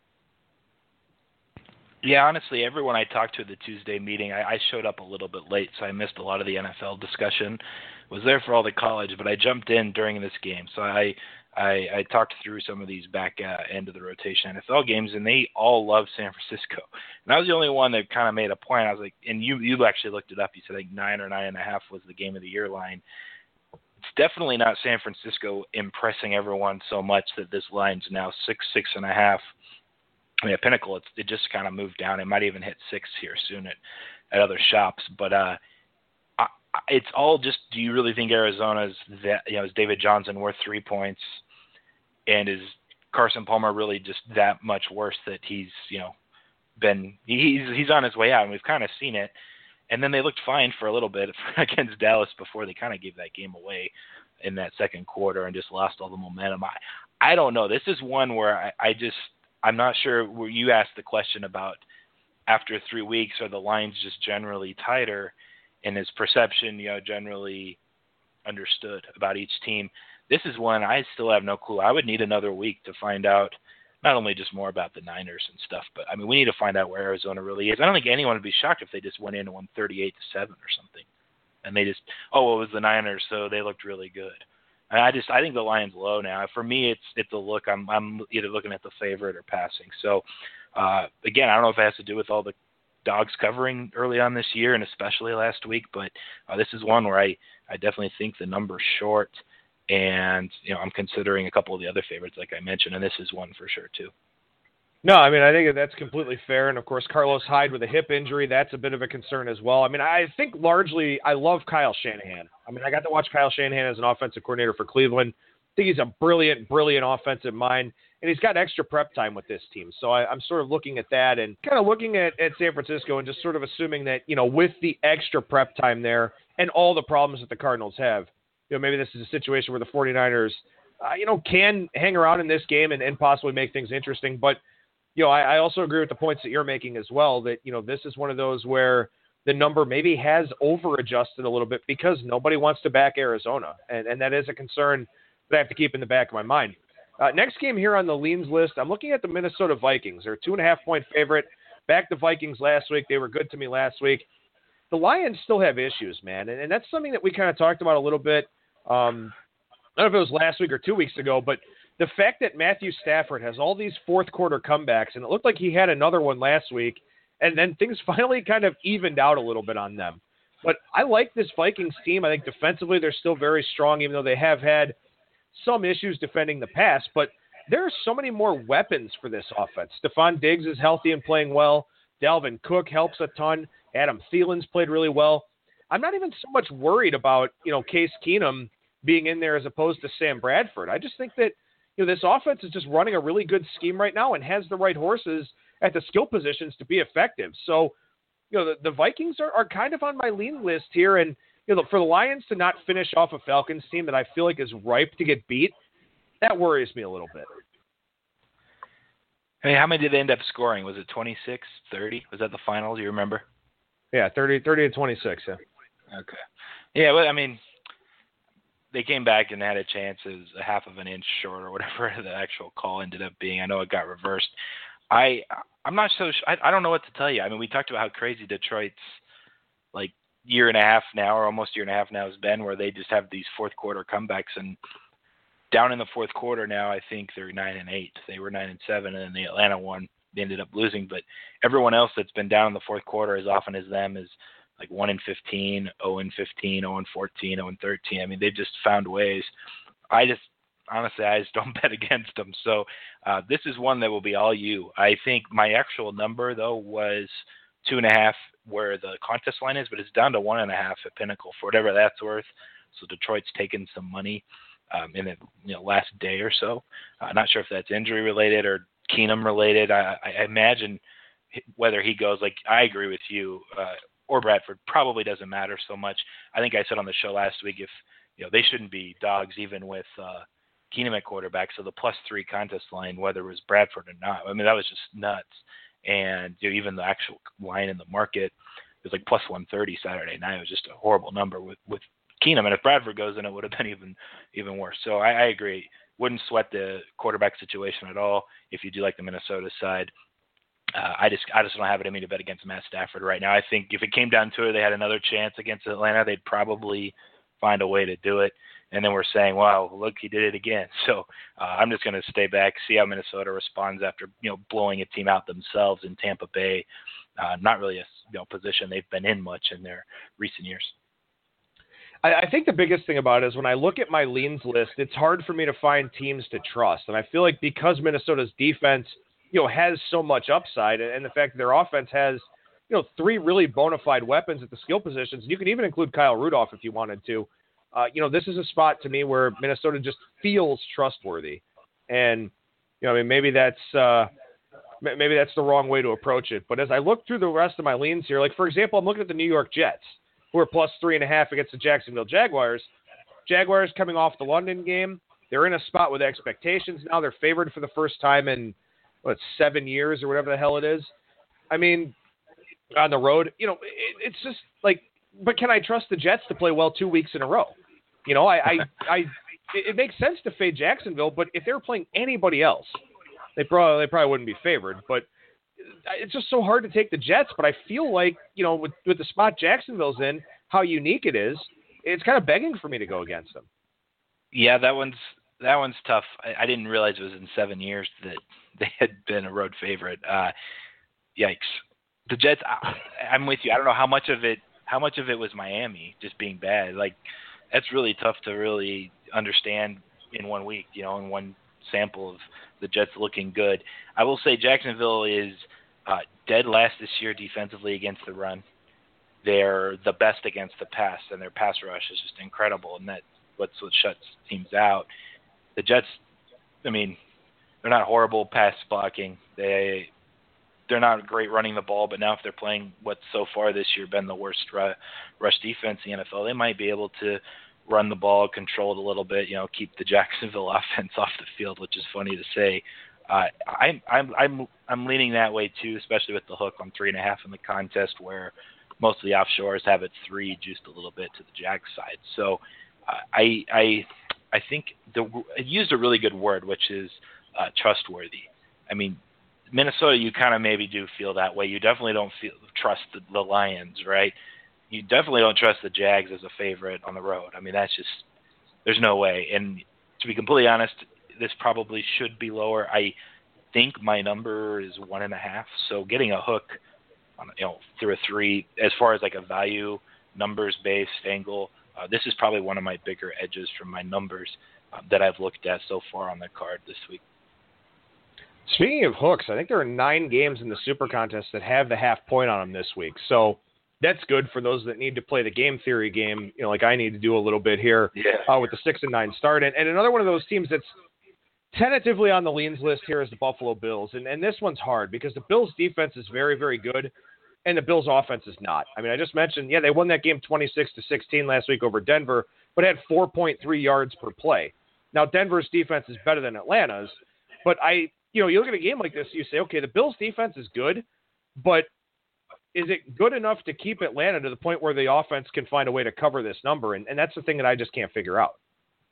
Yeah, honestly, everyone I talked to at the Tuesday meeting, I, I showed up a little bit late, so I missed a lot of the N F L discussion. Was there for all the college, but I jumped in during this game. So I I, I talked through some of these back uh, end of the rotation N F L games, and they all love San Francisco. And I was the only one that kind of made a point. I was like, and you you actually looked it up. You said like nine or nine and a half was the game of the year line. It's definitely not San Francisco impressing everyone so much that this line's now six, six and a half. I mean, at Pinnacle, it's, it just kind of moved down. It might even hit six here soon at, at other shops. But uh, I, it's all just, do you really think Arizona's that, you know, is David Johnson worth three points? And is Carson Palmer really just that much worse that he's, you know, been, he's, he's on his way out, and we've kind of seen it. And then they looked fine for a little bit against Dallas before they kind of gave that game away in that second quarter and just lost all the momentum. I, I don't know. This is one where I, I just, I'm not sure where you asked the question about after three weeks, are the lines just generally tighter and is perception, you know, generally understood about each team? This is one I still have no clue. I would need another week to find out not only just more about the Niners and stuff, but I mean, we need to find out where Arizona really is. I don't think anyone would be shocked if they just went in and won thirty-eight to seven or something. And they just, oh, it was the Niners, so they looked really good. And I just, I think the line's low now. For me, it's it's a look. I'm I'm either looking at the favorite or passing. So, uh, again, I don't know if it has to do with all the dogs covering early on this year and especially last week, but uh, this is one where I, I definitely think the number's short. And, you know, I'm considering a couple of the other favorites, like I mentioned, and this is one for sure, too. No, I mean, I think that's completely fair. And, of course, Carlos Hyde with a hip injury, that's a bit of a concern as well. I mean, I think largely I love Kyle Shanahan. I mean, I got to watch Kyle Shanahan as an offensive coordinator for Cleveland. I think he's a brilliant, brilliant offensive mind, and he's got extra prep time with this team. So I, I'm sort of looking at that and kind of looking at, at San Francisco and just sort of assuming that, you know, with the extra prep time there and all the problems that the Cardinals have, you know, maybe this is a situation where the 49ers, uh, you know, can hang around in this game and, and possibly make things interesting. But you know, I, I also agree with the points that you're making as well, that, you know, this is one of those where the number maybe has over-adjusted a little bit because nobody wants to back Arizona. And, and that is a concern that I have to keep in the back of my mind. Uh, next game here on the leans list, I'm looking at the Minnesota Vikings. They're a two-and-a-half-point favorite. Back the Vikings last week. They were good to me last week. The Lions still have issues, man. And, and that's something that we kind of talked about a little bit. Um, I don't know if it was last week or two weeks ago, but the fact that Matthew Stafford has all these fourth quarter comebacks, and it looked like he had another one last week, and then things finally kind of evened out a little bit on them. But I like this Vikings team. I think defensively they're still very strong, even though they have had some issues defending the pass. But there are so many more weapons for this offense. Stephon Diggs is healthy and playing well. Dalvin Cook helps a ton. Adam Thielen's played really well. I'm not even so much worried about, you know, Case Keenum being in there as opposed to Sam Bradford. I just think that, you know, this offense is just running a really good scheme right now and has the right horses at the skill positions to be effective. So, you know, the, the Vikings are, are kind of on my lean list here. And, you know, for the Lions to not finish off a Falcons team that I feel like is ripe to get beat, that worries me a little bit. Hey, how many did they end up scoring? Was it twenty-six, thirty? Was that the final? Do you remember? Yeah, thirty, thirty to twenty-six, yeah. Okay. Yeah, well, I mean, they came back and had a chance. It was a half of an inch short or whatever the actual call ended up being. I know it got reversed. I, I'm not so I, I don't know what to tell you. I mean, we talked about how crazy Detroit's like year and a half now, or almost year and a half now has been, where they just have these fourth quarter comebacks. And down in the fourth quarter now, I think they're nine and eight. They were nine and seven, and then the Atlanta one, they ended up losing. But everyone else that's been down in the fourth quarter as often as them is like one and fifteen, zero and fifteen, zero and fourteen, zero and thirteen. I mean, they've just found ways. I just, honestly, I just don't bet against them. So uh, this is one that will be all you. I think my actual number, though, was two and a half where the contest line is, but it's down to one and a half at Pinnacle for whatever that's worth. So Detroit's taken some money um, in the you know, last day or so. I'm uh, not sure if that's injury related or Keenum related. I, I imagine whether he goes, like, I agree with you, uh, or Bradford, probably doesn't matter so much. I think I said on the show last week, if you know they shouldn't be dogs even with uh, Keenum at quarterback. So the plus three contest line, whether it was Bradford or not, I mean that was just nuts. And you know, even the actual line in the market was like plus one thirty Saturday night. It was just a horrible number with with Keenum. And if Bradford goes in, it would have been even even worse. So I, I agree. Wouldn't sweat the quarterback situation at all if you do like the Minnesota side. Uh, I just I just don't have it in me to bet against Matt Stafford right now. I think if it came down to it, they had another chance against Atlanta, they'd probably find a way to do it. And then we're saying, wow, look, he did it again. So uh, I'm just going to stay back, see how Minnesota responds after you know blowing a team out themselves in Tampa Bay. Uh, not really a you know, position they've been in much in their recent years. I, I think the biggest thing about it is when I look at my leans list, it's hard for me to find teams to trust. And I feel like because Minnesota's defense – you know, has so much upside, and the fact that their offense has, you know, three really bona fide weapons at the skill positions. You can even include Kyle Rudolph if you wanted to. Uh, you know, this is a spot to me where Minnesota just feels trustworthy, and you know, I mean, maybe that's uh, maybe that's the wrong way to approach it. But as I look through the rest of my leans here, like for example, I'm looking at the New York Jets, who are plus three and a half against the Jacksonville Jaguars. Jaguars coming off the London game, they're in a spot with expectations now. They're favored for the first time in what, seven years or whatever the hell it is. I mean, on the road, you know, it, it's just like, but can I trust the Jets to play well two weeks in a row? You know, I, I, I it, it makes sense to fade Jacksonville, but if they were playing anybody else, they probably, they probably wouldn't be favored. But it's just so hard to take the Jets. But I feel like, you know, with, with the spot Jacksonville's in, how unique it is, it's kind of begging for me to go against them. Yeah, that one's, that one's tough. I, I didn't realize it was in seven years that they had been a road favorite. Uh, yikes. The Jets, I, I'm with you. I don't know how much of it, how much of it was Miami just being bad. Like, that's really tough to really understand in one week, you know, in one sample of the Jets looking good. I will say Jacksonville is uh, dead last this year defensively against the run. They're the best against the pass, and their pass rush is just incredible, and that's what's what shuts teams out. The Jets, I mean, they're not horrible pass blocking. They they're not great running the ball, but now if they're playing what's so far this year been the worst ru- rush defense in the N F L, they might be able to run the ball, control it a little bit, you know, keep the Jacksonville offense off the field, which is funny to say. Uh, I'm I'm I'm I'm leaning that way too, especially with the hook on three and a half in the contest, where most of the offshores have it three, juiced a little bit to the Jag side. So uh, I I I think the it used a really good word, which is uh, trustworthy. I mean, Minnesota, you kind of maybe do feel that way. You definitely don't feel trust the, the Lions, right? You definitely don't trust the Jags as a favorite on the road. I mean, that's just there's no way. And to be completely honest, this probably should be lower. I think my number is one and a half. So getting a hook, on, you know, through a three, as far as like a value numbers based angle, uh, this is probably one of my bigger edges from my numbers uh, that I've looked at so far on the card this week. Speaking of hooks, I think there are nine games in the Super Contest that have the half point on them this week. So that's good for those that need to play the game theory game, you know, like I need to do a little bit here yeah. uh, with the six and nine start. And, and another one of those teams that's tentatively on the leans list here is the Buffalo Bills. And, and this one's hard because the Bills defense is very, very good, and the Bills offense is not. I mean, I just mentioned, yeah, they won that game twenty-six to sixteen last week over Denver, but had four point three yards per play. Now, Denver's defense is better than Atlanta's, but I, you know, you look at a game like this, you say, okay, the Bills defense is good, but is it good enough to keep Atlanta to the point where the offense can find a way to cover this number? And, and that's the thing that I just can't figure out.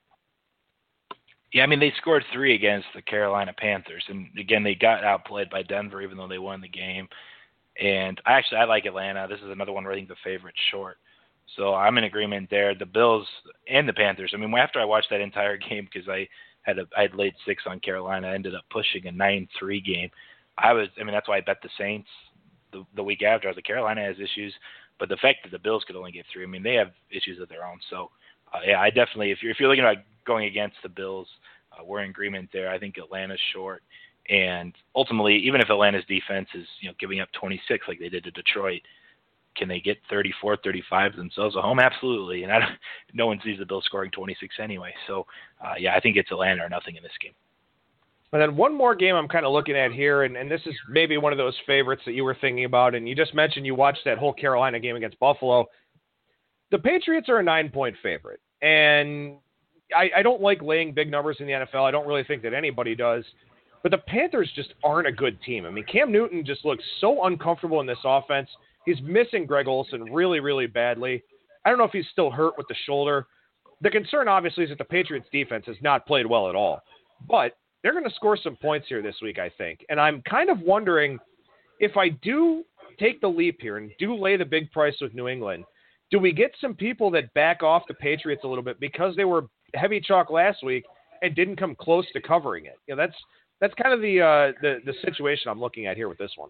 Yeah, I mean, they scored three against the Carolina Panthers. And, again, they got outplayed by Denver even though they won the game. And I actually, I like Atlanta. This is another one where I think the favorite's short. So I'm in agreement there. The Bills and the Panthers. I mean, after I watched that entire game, because I had a, I had laid six on Carolina, I ended up pushing a nine three game. I was, I mean, that's why I bet the Saints the, the week after. I was like, Carolina has issues, but the fact that the Bills could only get three, I mean, they have issues of their own. So, uh, yeah, I definitely, if you're if you're looking at going against the Bills, uh, we're in agreement there. I think Atlanta's short, and ultimately, even if Atlanta's defense is, you know, giving up twenty-six like they did to Detroit, can they get thirty-four, thirty-five themselves at home? Absolutely. And I don't, no one sees the Bills scoring twenty-six anyway. So, uh, yeah, I think it's Atlanta or nothing in this game. And then one more game I'm kind of looking at here, and, and this is maybe one of those favorites that you were thinking about, and you just mentioned you watched that whole Carolina game against Buffalo. The Patriots are a nine-point favorite, and I, I don't like laying big numbers in the N F L. I don't really think that anybody does. But the Panthers just aren't a good team. I mean, Cam Newton just looks so uncomfortable in this offense. He's missing Greg Olsen really, really badly. I don't know if he's still hurt with the shoulder. The concern, obviously, is that the Patriots' defense has not played well at all. But they're going to score some points here this week, I think. And I'm kind of wondering if I do take the leap here and do lay the big price with New England, do we get some people that back off the Patriots a little bit because they were heavy chalk last week and didn't come close to covering it? You know, that's that's kind of the uh, the the situation I'm looking at here with this one.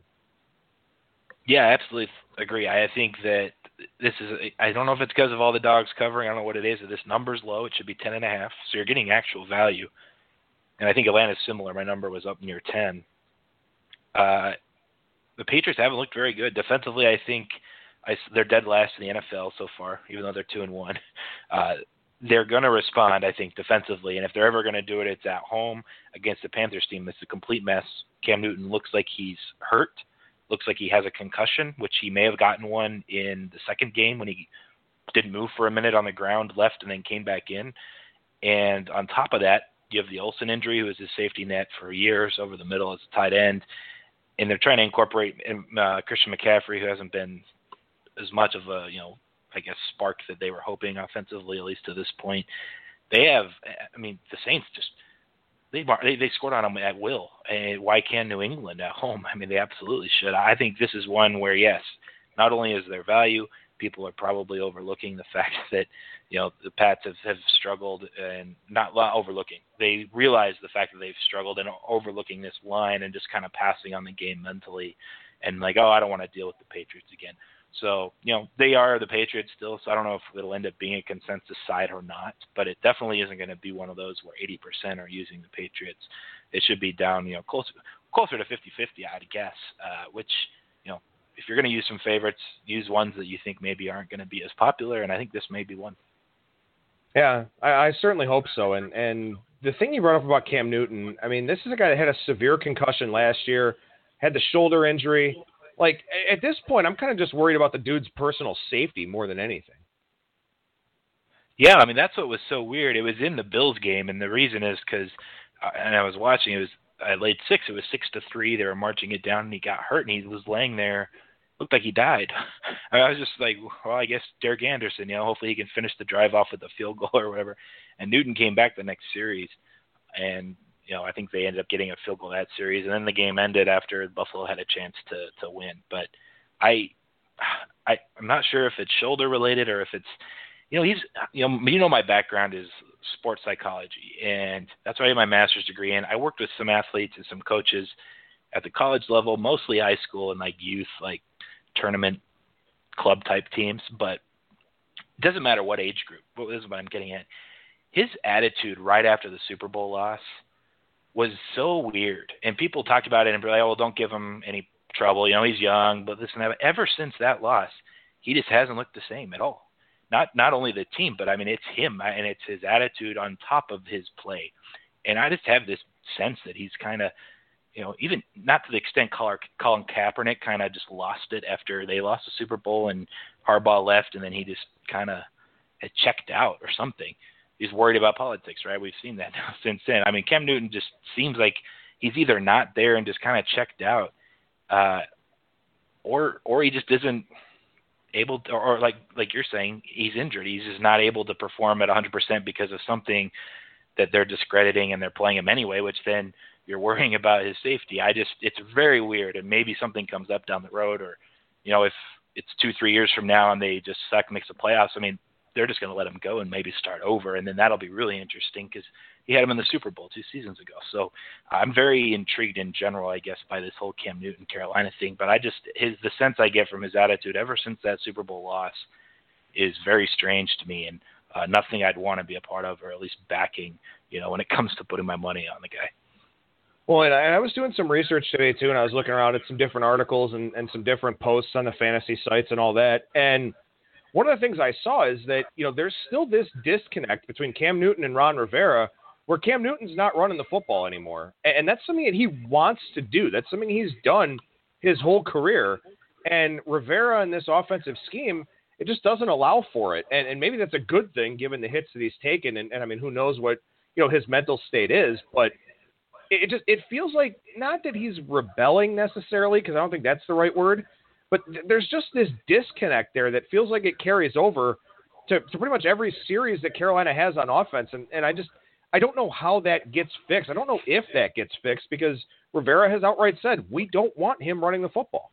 Yeah, I absolutely agree. I think that this is, I don't know if it's because of all the dogs covering. I don't know what it is. This number's low. It should be ten and a half. So you're getting actual value. And I think Atlanta's similar. My number was up near ten. Uh, the Patriots haven't looked very good. Defensively, I think I, they're dead last in the N F L so far, even though they're two and one. Uh, they're going to respond, I think, defensively. And if they're ever going to do it, it's at home against the Panthers team. That's a complete mess. Cam Newton looks like he's hurt. Looks like he has a concussion, which he may have gotten one in the second game when he didn't move for a minute on the ground, left, and then came back in. And on top of that, you have the Olsen injury, who was his safety net for years over the middle as a tight end. And they're trying to incorporate uh, Christian McCaffrey, who hasn't been as much of a, you know, I guess, spark that they were hoping offensively, at least to this point. They have, I mean, the Saints just, They, they they scored on them at will. And why can't New England at home? I mean, they absolutely should. I think this is one where, yes, not only is there value, people are probably overlooking the fact that, you know, the Pats have, have struggled, and not overlooking. They realize the fact that they've struggled and overlooking this line and just kind of passing on the game mentally and like, oh, I don't want to deal with the Patriots again. So, you know, they are the Patriots still, so I don't know if it'll end up being a consensus side or not, but it definitely isn't going to be one of those where eighty percent are using the Patriots. It should be down, you know, closer closer to fifty-fifty, I'd guess, uh, which, you know, if you're going to use some favorites, use ones that you think maybe aren't going to be as popular, and I think this may be one. Yeah, I, I certainly hope so. And, and the thing you brought up about Cam Newton, I mean, this is a guy that had a severe concussion last year, had the shoulder injury. Like, at this point, I'm kind of just worried about the dude's personal safety more than anything. Yeah, I mean, that's what was so weird. It was in the Bills game, and the reason is because, uh, and I was watching, it was, I laid six, it was six to three. They were marching it down, and he got hurt, and he was laying there, looked like he died. I was just like, well, I guess Derek Anderson, you know, hopefully he can finish the drive off with a field goal or whatever. And Newton came back the next series, and you know, I think they ended up getting a field goal that series, and then the game ended after Buffalo had a chance to to win. But I, I, I'm not sure if it's shoulder related or if it's, you know, he's, you know, you know, my background is sports psychology, and that's what I have my master's degree in. I worked with some athletes and some coaches at the college level, mostly high school and like youth, like tournament club type teams. But it doesn't matter what age group. What is what I'm getting at. His attitude right after the Super Bowl loss was so weird. And people talked about it and be like, oh, well, don't give him any trouble. You know, he's young, but this and that. Ever since that loss, he just hasn't looked the same at all. Not not only the team, but I mean, it's him and it's his attitude on top of his play. And I just have this sense that he's kind of, you know, even not to the extent Colin, Colin Kaepernick kind of just lost it after they lost the Super Bowl and Harbaugh left, and then he just kind of had checked out or something. He's worried about politics, right? We've seen that now since then. I mean, Cam Newton just seems like he's either not there and just kind of checked out, uh, or or he just isn't able to, or like like you're saying, he's injured. He's just not able to perform at one hundred percent because of something that they're discrediting, and they're playing him anyway, which then you're worrying about his safety. I just, it's very weird, and maybe something comes up down the road, or, you know, if it's two, three years from now and they just suck, makes the playoffs, I mean, they're just going to let him go and maybe start over, and then that'll be really interesting because he had him in the Super Bowl two seasons ago. So I'm very intrigued in general, I guess, by this whole Cam Newton Carolina thing. But I just, his the sense I get from his attitude ever since that Super Bowl loss is very strange to me, and uh, nothing I'd want to be a part of, or at least backing, you know, when it comes to putting my money on the guy. Well, and I, and I was doing some research today, too, and I was looking around at some different articles and, and some different posts on the fantasy sites and all that. And one of the things I saw is that, you know, there's still this disconnect between Cam Newton and Ron Rivera, where Cam Newton's not running the football anymore. And, and that's something that he wants to do. That's something he's done his whole career. And Rivera in this offensive scheme, it just doesn't allow for it. And, and maybe that's a good thing given the hits that he's taken. And, and I mean, who knows what, you know, his mental state is, but it just, it feels like not that he's rebelling necessarily, because I don't think that's the right word, but th- there's just this disconnect there that feels like it carries over to, to pretty much every series that Carolina has on offense. And, and I just, I don't know how that gets fixed. I don't know if that gets fixed, because Rivera has outright said, we don't want him running the football.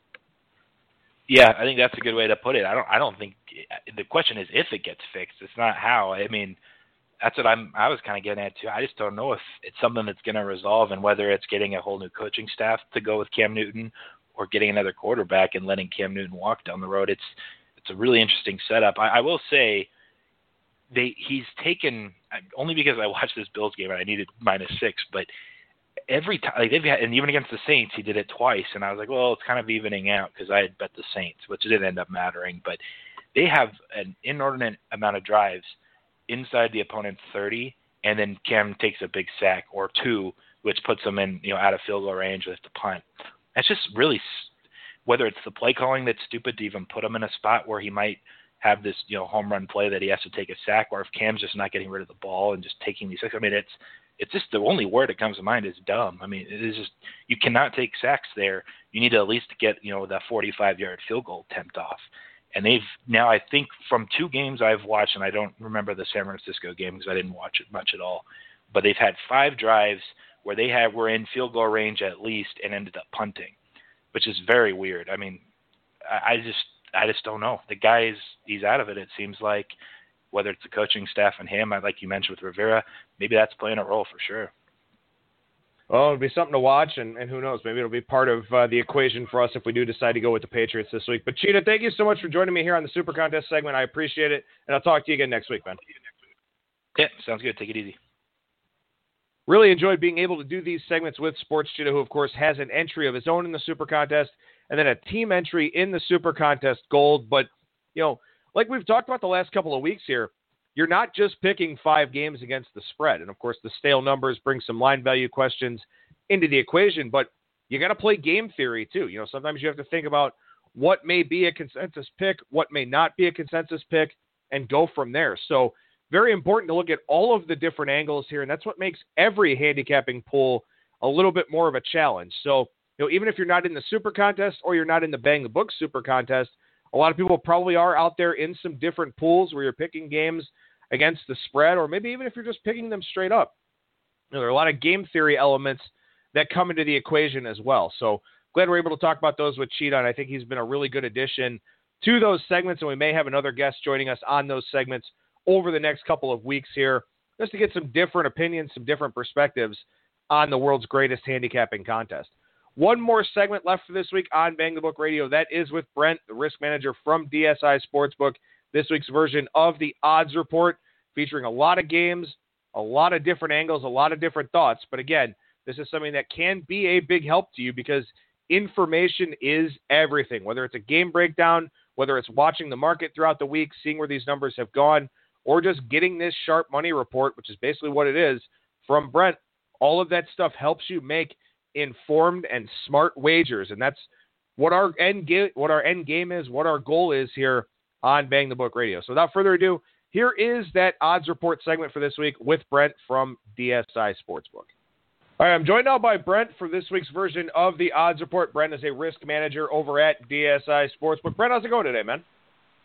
Yeah, I think that's a good way to put it. I don't, I don't think the question is if it gets fixed. It's not how. I mean, that's what I'm, I was kind of getting at too. I just don't know if it's something that's going to resolve, and whether it's getting a whole new coaching staff to go with Cam Newton or getting another quarterback and letting Cam Newton walk down the road. It's, it's a really interesting setup. I, I will say they, he's taken, only because I watched this Bills game and I needed minus six, but every time, like they've had, and even against the Saints, he did it twice. And I was like, well, it's kind of evening out because I had bet the Saints, which didn't end up mattering, but they have an inordinate amount of drives inside the opponent's thirty, and then Cam takes a big sack or two, which puts them in, you know, out of field goal range with the punt. That's just really, whether it's the play calling that's stupid to even put him in a spot where he might have this, you know, home run play that he has to take a sack, or if Cam's just not getting rid of the ball and just taking these sacks. I mean, it's it's just the only word that comes to mind is dumb. I mean, it is just, you cannot take sacks there. You need to at least get, you know, that forty-five yard field goal attempt off. And they've now, I think from two games I've watched, and I don't remember the San Francisco game because I didn't watch it much at all, but they've had five drives where they have were in field goal range at least and ended up punting, which is very weird. I mean, I, I just I just don't know. The guy is he's out of it. It seems like, whether it's the coaching staff and him, like you mentioned with Rivera, maybe that's playing a role for sure. Well, it'll be something to watch, and, and who knows, maybe it'll be part of uh, the equation for us if we do decide to go with the Patriots this week. But, Cheetah, thank you so much for joining me here on the Super Contest segment. I appreciate it, and I'll talk to you again next week, man. Yeah, sounds good. Take it easy. Really enjoyed being able to do these segments with Sports Cheetah, who, of course, has an entry of his own in the Super Contest, and then a team entry in the Super Contest Gold. But, you know, like we've talked about the last couple of weeks here, you're not just picking five games against the spread. And, of course, the stale numbers bring some line value questions into the equation, but you got to play game theory, too. You know, sometimes you have to think about what may be a consensus pick, what may not be a consensus pick, and go from there. So very important to look at all of the different angles here, and that's what makes every handicapping pool a little bit more of a challenge. So, you know, even if you're not in the Super Contest or you're not in the Bang the Book Super Contest, a lot of people probably are out there in some different pools where you're picking games against the spread, or maybe even if you're just picking them straight up. You know, there are a lot of game theory elements that come into the equation as well. So glad we're able to talk about those with Cheetah, and I think he's been a really good addition to those segments, and we may have another guest joining us on those segments over the next couple of weeks here, just to get some different opinions, some different perspectives on the world's greatest handicapping contest. One more segment left for this week on Bang the Book Radio. That is with Brent, the risk manager from D S I Sportsbook. This week's version of the Odds Report, featuring a lot of games, a lot of different angles, a lot of different thoughts. But again, this is something that can be a big help to you because information is everything. Whether it's a game breakdown, whether it's watching the market throughout the week, seeing where these numbers have gone, or just getting this sharp money report, which is basically what it is, from Brent, all of that stuff helps you make informed and smart wagers. And that's what our end game, what our end game is, what our goal is here on Bang the Book Radio. So without further ado, here is that odds report segment for this week with Brent from D S I Sportsbook. All right, I'm joined now by Brent for this week's version of the odds report. Brent is a risk manager over at D S I Sportsbook. Brent, how's it going today, man?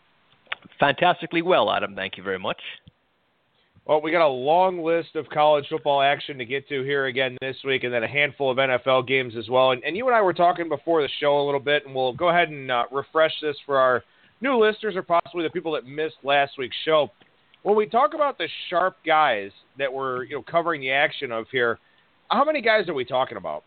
Fantastically well, Adam. Thank you very much. Well, we got a long list of college football action to get to here again this week, and then a handful of N F L games as well. And, and you and I were talking before the show a little bit, and we'll go ahead and uh, refresh this for our new listeners or possibly the people that missed last week's show. When we talk about the sharp guys that we're you know covering the action of here, how many guys are we talking about?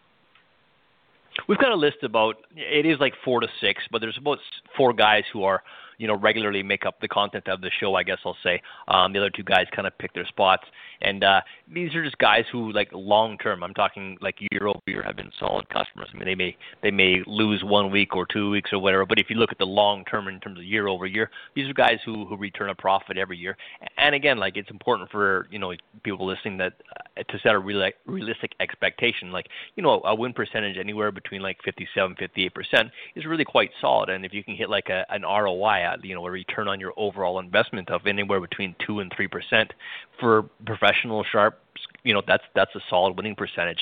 We've got a list about, it is like four to six, but there's about four guys who are, you know, regularly make up the content of the show, I guess I'll say. Um, the other two guys kind of pick their spots. And uh, these are just guys who, like, long-term, I'm talking like year over year, have been solid customers. I mean, they may they may lose one week or two weeks or whatever, but if you look at the long-term in terms of year over year, these are guys who, who return a profit every year. And again, like, it's important for, you know, people listening that uh, to set a real, realistic expectation. Like, you know, a win percentage anywhere between like fifty-seven, fifty-eight percent is really quite solid. And if you can hit like a, an R O I, you know, a return on your overall investment of anywhere between two and three percent for professional sharps, you know, that's that's a solid winning percentage.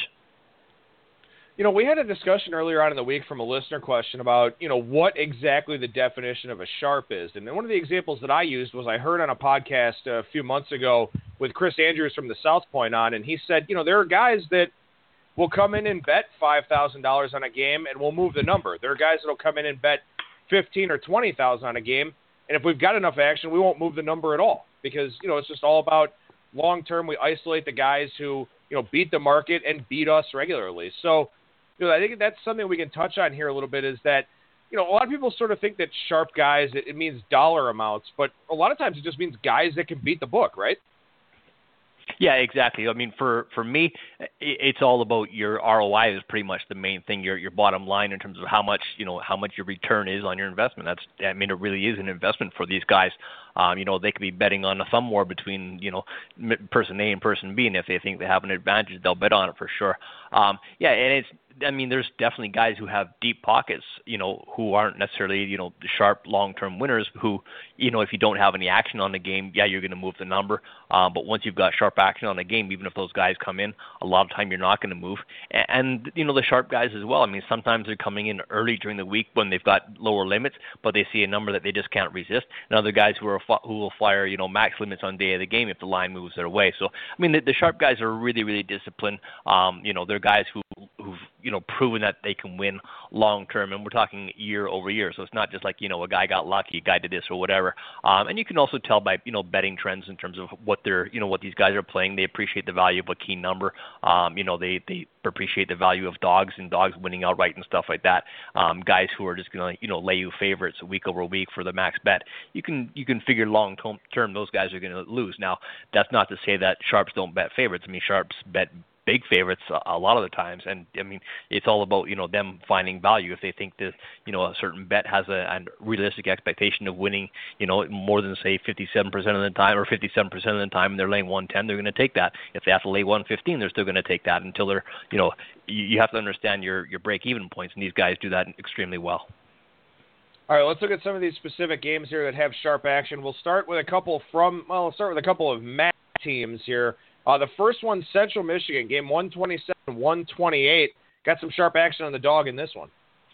You know, we had a discussion earlier on in the week from a listener question about, you know, what exactly the definition of a sharp is. And one of the examples that I used was I heard on a podcast a few months ago with Chris Andrews from the South Point on, and he said, you know, there are guys that will come in and bet five thousand dollars on a game and we'll move the number. There are guys that will come in and bet fifteen or twenty thousand on a game, and if we've got enough action, we won't move the number at all because, you know, it's just all about long term. We isolate the guys who, you know, beat the market and beat us regularly. So, you know, I think that's something we can touch on here a little bit is that, you know, a lot of people sort of think that sharp guys, it, it means dollar amounts, but a lot of times it just means guys that can beat the book, right? Yeah, exactly. I mean, for, for me, it's all about your R O I is pretty much the main thing, your your bottom line in terms of how much, you know, how much your return is on your investment. That's, I mean, it really is an investment for these guys. Um, you know, they could be betting on a thumb war between, you know, person A and person B, and if they think they have an advantage, they'll bet on it for sure. Um, yeah, and it's, I mean, there's definitely guys who have deep pockets, you know, who aren't necessarily, you know, sharp long-term winners who, you know, if you don't have any action on the game, yeah, you're going to move the number. Um, but once you've got sharp action on the game, even if those guys come in, a lot of time you're not going to move. And, and, you know, the sharp guys as well. I mean, sometimes they're coming in early during the week when they've got lower limits, but they see a number that they just can't resist. And other guys who are who will fire, you know, max limits on day of the game if the line moves their way. So, I mean, the, the sharp guys are really, really disciplined. Um, you know, they're guys who, who've, you you know, proven that they can win long term, and we're talking year over year. So it's not just like, you know, a guy got lucky, a guy did this or whatever. Um, and you can also tell by, you know, betting trends in terms of what they're, you know, what these guys are playing. They appreciate the value of a key number. Um, you know, they they appreciate the value of dogs and dogs winning outright and stuff like that. Um, guys who are just going to, you know, lay you favorites week over week for the max bet. You can you can figure long term those guys are going to lose. Now, that's not to say that sharps don't bet favorites. I mean, sharps bet big favorites a, a lot of the times, and I mean, it's all about, you know, them finding value. If they think that, you know, a certain bet has a, a realistic expectation of winning, you know, more than say fifty-seven percent of the time or fifty-seven percent of the time, and they're laying one ten, they're going to take that. If they have to lay one fifteen, they're still going to take that until they're, you know, you, you have to understand your your break even points, and these guys do that extremely well. All right, let's look at some of these specific games here that have sharp action. We'll start with a couple from, well, we'll start with a couple of M A C teams here. Uh, the first one, Central Michigan, game one twenty-seven, one twenty-eight. Got some sharp action on the dog in this one.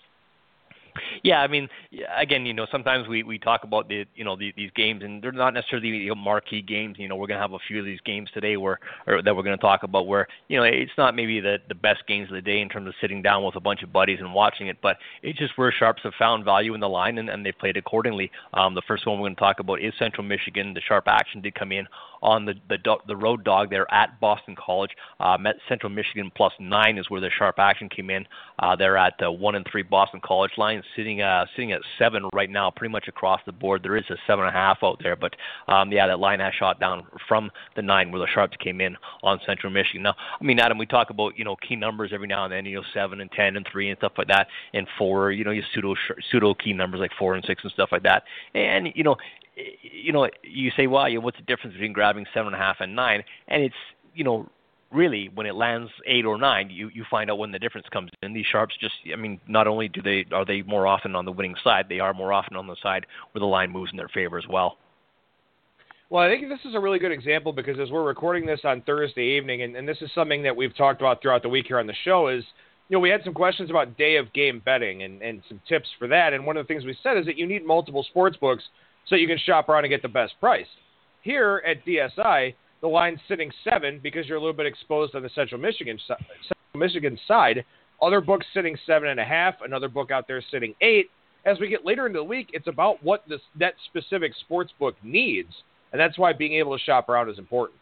Yeah, I mean, again, you know, sometimes we, we talk about the, you know, the, these games, and they're not necessarily, you know, marquee games. You know, we're going to have a few of these games today where, or that we're going to talk about where, you know, it's not maybe the, the best games of the day in terms of sitting down with a bunch of buddies and watching it, but it's just where sharps have found value in the line, and, and they played accordingly. Um, the first one we're going to talk about is Central Michigan. The sharp action did come in on the the, the road dog there at Boston College. Uh, met Central Michigan plus nine is where the sharp action came in. Uh, they're at uh, one and three Boston College line, sitting uh, sitting at seven right now, pretty much across the board. There is a seven and a half out there, but um, yeah, that line has shot down from the nine where the sharps came in on Central Michigan. Now, I mean, Adam, we talk about, you know, key numbers every now and then, you know, seven and ten and three and stuff like that, and four, you know, your pseudo pseudo key numbers like four and six and stuff like that, and you know. You know, you say, well, you know, what's the difference between grabbing seven and a half and nine? And it's, you know, really when it lands eight or nine, you, you find out when the difference comes in. These sharps just, I mean, not only do they are they more often on the winning side, they are more often on the side where the line moves in their favor as well. Well, I think this is a really good example because as we're recording this on Thursday evening, and, and this is something that we've talked about throughout the week here on the show, is, you know, we had some questions about day of game betting and, and some tips for that. And one of the things we said is that you need multiple sports books so you can shop around and get the best price. Here at D S I, the line's sitting seven because you're a little bit exposed on the Central Michigan Central Michigan side. Other books sitting seven and a half. Another book out there sitting eight. As we get later into the week, it's about what this, that specific sports book needs, and that's why being able to shop around is important.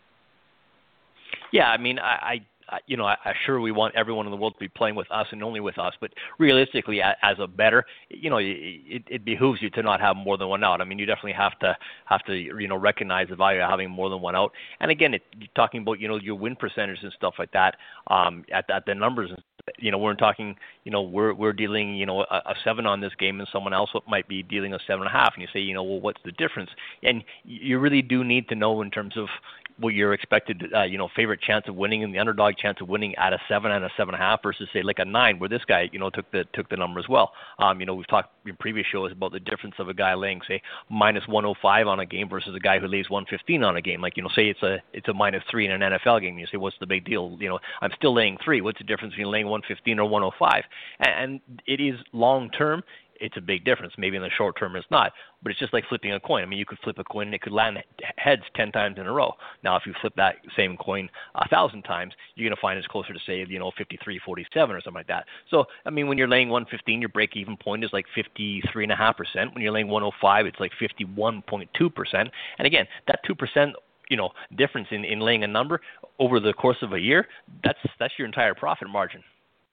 Yeah, I mean, I. I you know, I, I sure we want everyone in the world to be playing with us and only with us, but realistically, as a bettor, you know, it, it behooves you to not have more than one out. I mean, you definitely have to have to you know recognize the value of having more than one out. And again, it, you're talking about you know your win percentage and stuff like that um, at, at the numbers. You know, we're talking. You know, we're we're dealing you know a, a seven on this game, and someone else might be dealing a seven and a half. And you say, you know, well, what's the difference? And you really do need to know in terms of what your expected, uh, you know, favorite chance of winning and the underdog chance of winning at a seven and a seven and a half versus say like a nine, where this guy, you know, took the took the number as well. Um, you know, we've talked in previous shows about the difference of a guy laying say minus one oh five on a game versus a guy who lays one fifteen on a game. Like, you know, say it's a it's a minus three in an N F L game. You say, what's the big deal? You know, I'm still laying three. What's the difference between laying one fifteen or one oh five? And, and it is long term. It's a big difference. Maybe in the short term it's not, but it's just like flipping a coin. I mean, you could flip a coin and it could land heads ten times in a row. Now, if you flip that same coin a thousand times, you're going to find it's closer to say, you know, fifty-three forty-seven or something like that. So, I mean, when you're laying one fifteen, your break-even point is like fifty-three point five percent. When you're laying one oh five, it's like fifty-one point two percent. And again, that two percent, you know, difference in, in laying a number over the course of a year, that's that's your entire profit margin.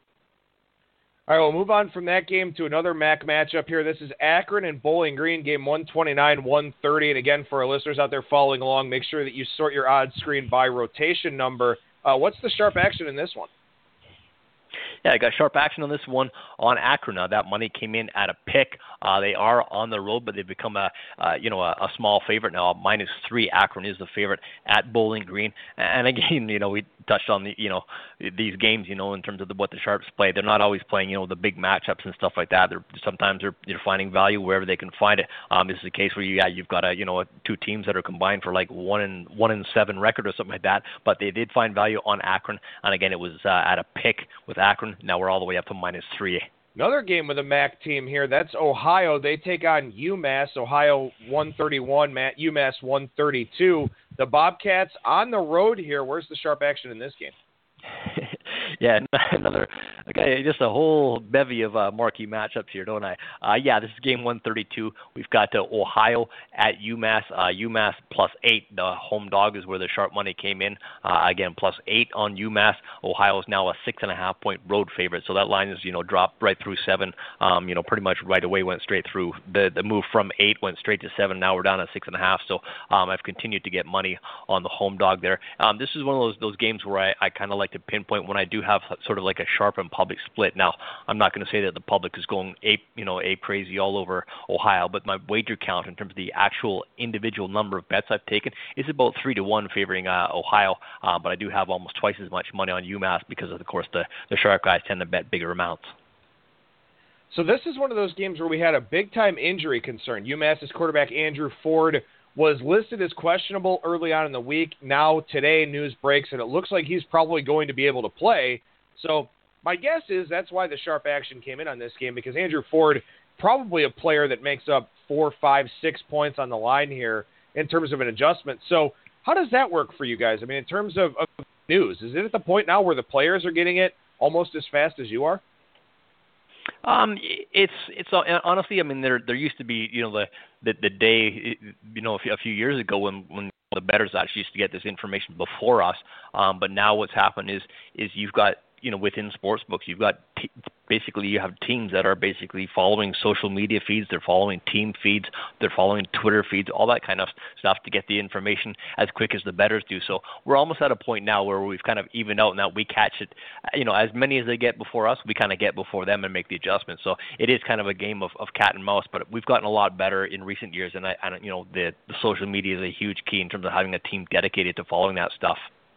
All right, we'll move on from that game to another M A C matchup here. This is Akron and Bowling Green, game one twenty-nine, one thirty. And again, for our listeners out there following along, make sure that you sort your odds screen by rotation number. Uh, what's the sharp action in this one? Yeah, I got sharp action on this one on Akron. Now, that money came in at a pick. Uh, they are on the road, but they've become a uh, you know a, a small favorite now. Minus three, Akron is the favorite at Bowling Green. And again, you know, we touched on the you know these games. You know, in terms of the, what the sharps play, they're not always playing you know the big matchups and stuff like that. They're sometimes they're, they're finding value wherever they can find it. Um, this is a case where you yeah you've got a you know a, two teams that are combined for like one and one and seven record or something like that. But they did find value on Akron, and again, it was uh, at a pick with Akron. Now we're all the way up to minus three. Another game with a M A C team here. That's Ohio. They take on UMass. Ohio one thirty-one, UMass one thirty-two. The Bobcats on the road here. Where's the sharp action in this game? Yeah, another okay, just a whole bevy of uh, marquee matchups here, don't I? Uh, yeah, this is game one thirty-two. We've got uh, Ohio at UMass. Uh, UMass plus eight. The home dog is where the sharp money came in. Uh, again, plus eight on UMass. Ohio is now a six and a half point road favorite, so that line is you know dropped right through seven. Um, you know, pretty much right away went straight through. The the move from eight went straight to seven. Now we're down at six and a half. So um, I've continued to get money on the home dog there. Um, this is one of those those games where I, I kind of like to pinpoint when I do have sort of like a sharp and public split. Now, I'm not going to say that the public is going ape, you know, ape crazy all over Ohio, but my wager count in terms of the actual individual number of bets I've taken is about three to one favoring uh, Ohio. Uh, but I do have almost twice as much money on UMass because, of course, the the sharp guys tend to bet bigger amounts. So this is one of those games where we had a big-time injury concern. UMass's quarterback Andrew Ford was listed as questionable early on in the week. Now, today, news breaks, and it looks like he's probably going to be able to play. So my guess is that's why the sharp action came in on this game, because Andrew Ford, probably a player that makes up four, five, six points on the line here in terms of an adjustment. So how does that work for you guys? I mean, in terms of, of news, is it at the point now where the players are getting it almost as fast as you are? Um, it's it's uh, honestly, I mean, there there used to be, you know, the the, the day, you know, a few, a few years ago when when the bettors actually used to get this information before us. Um, but now what's happened is is you've got, you know, within sports books, you've got t- basically you have teams that are basically following social media feeds, they're following team feeds, they're following Twitter feeds, all that kind of stuff to get the information as quick as the bettors do. So we're almost at a point now where we've kind of evened out, and that we catch it, you know, as many as they get before us, we kind of get before them and make the adjustments. So it is kind of a game of, of cat and mouse, but we've gotten a lot better in recent years, and I, I you know, the, the social media is a huge key in terms of having a team dedicated to following that stuff.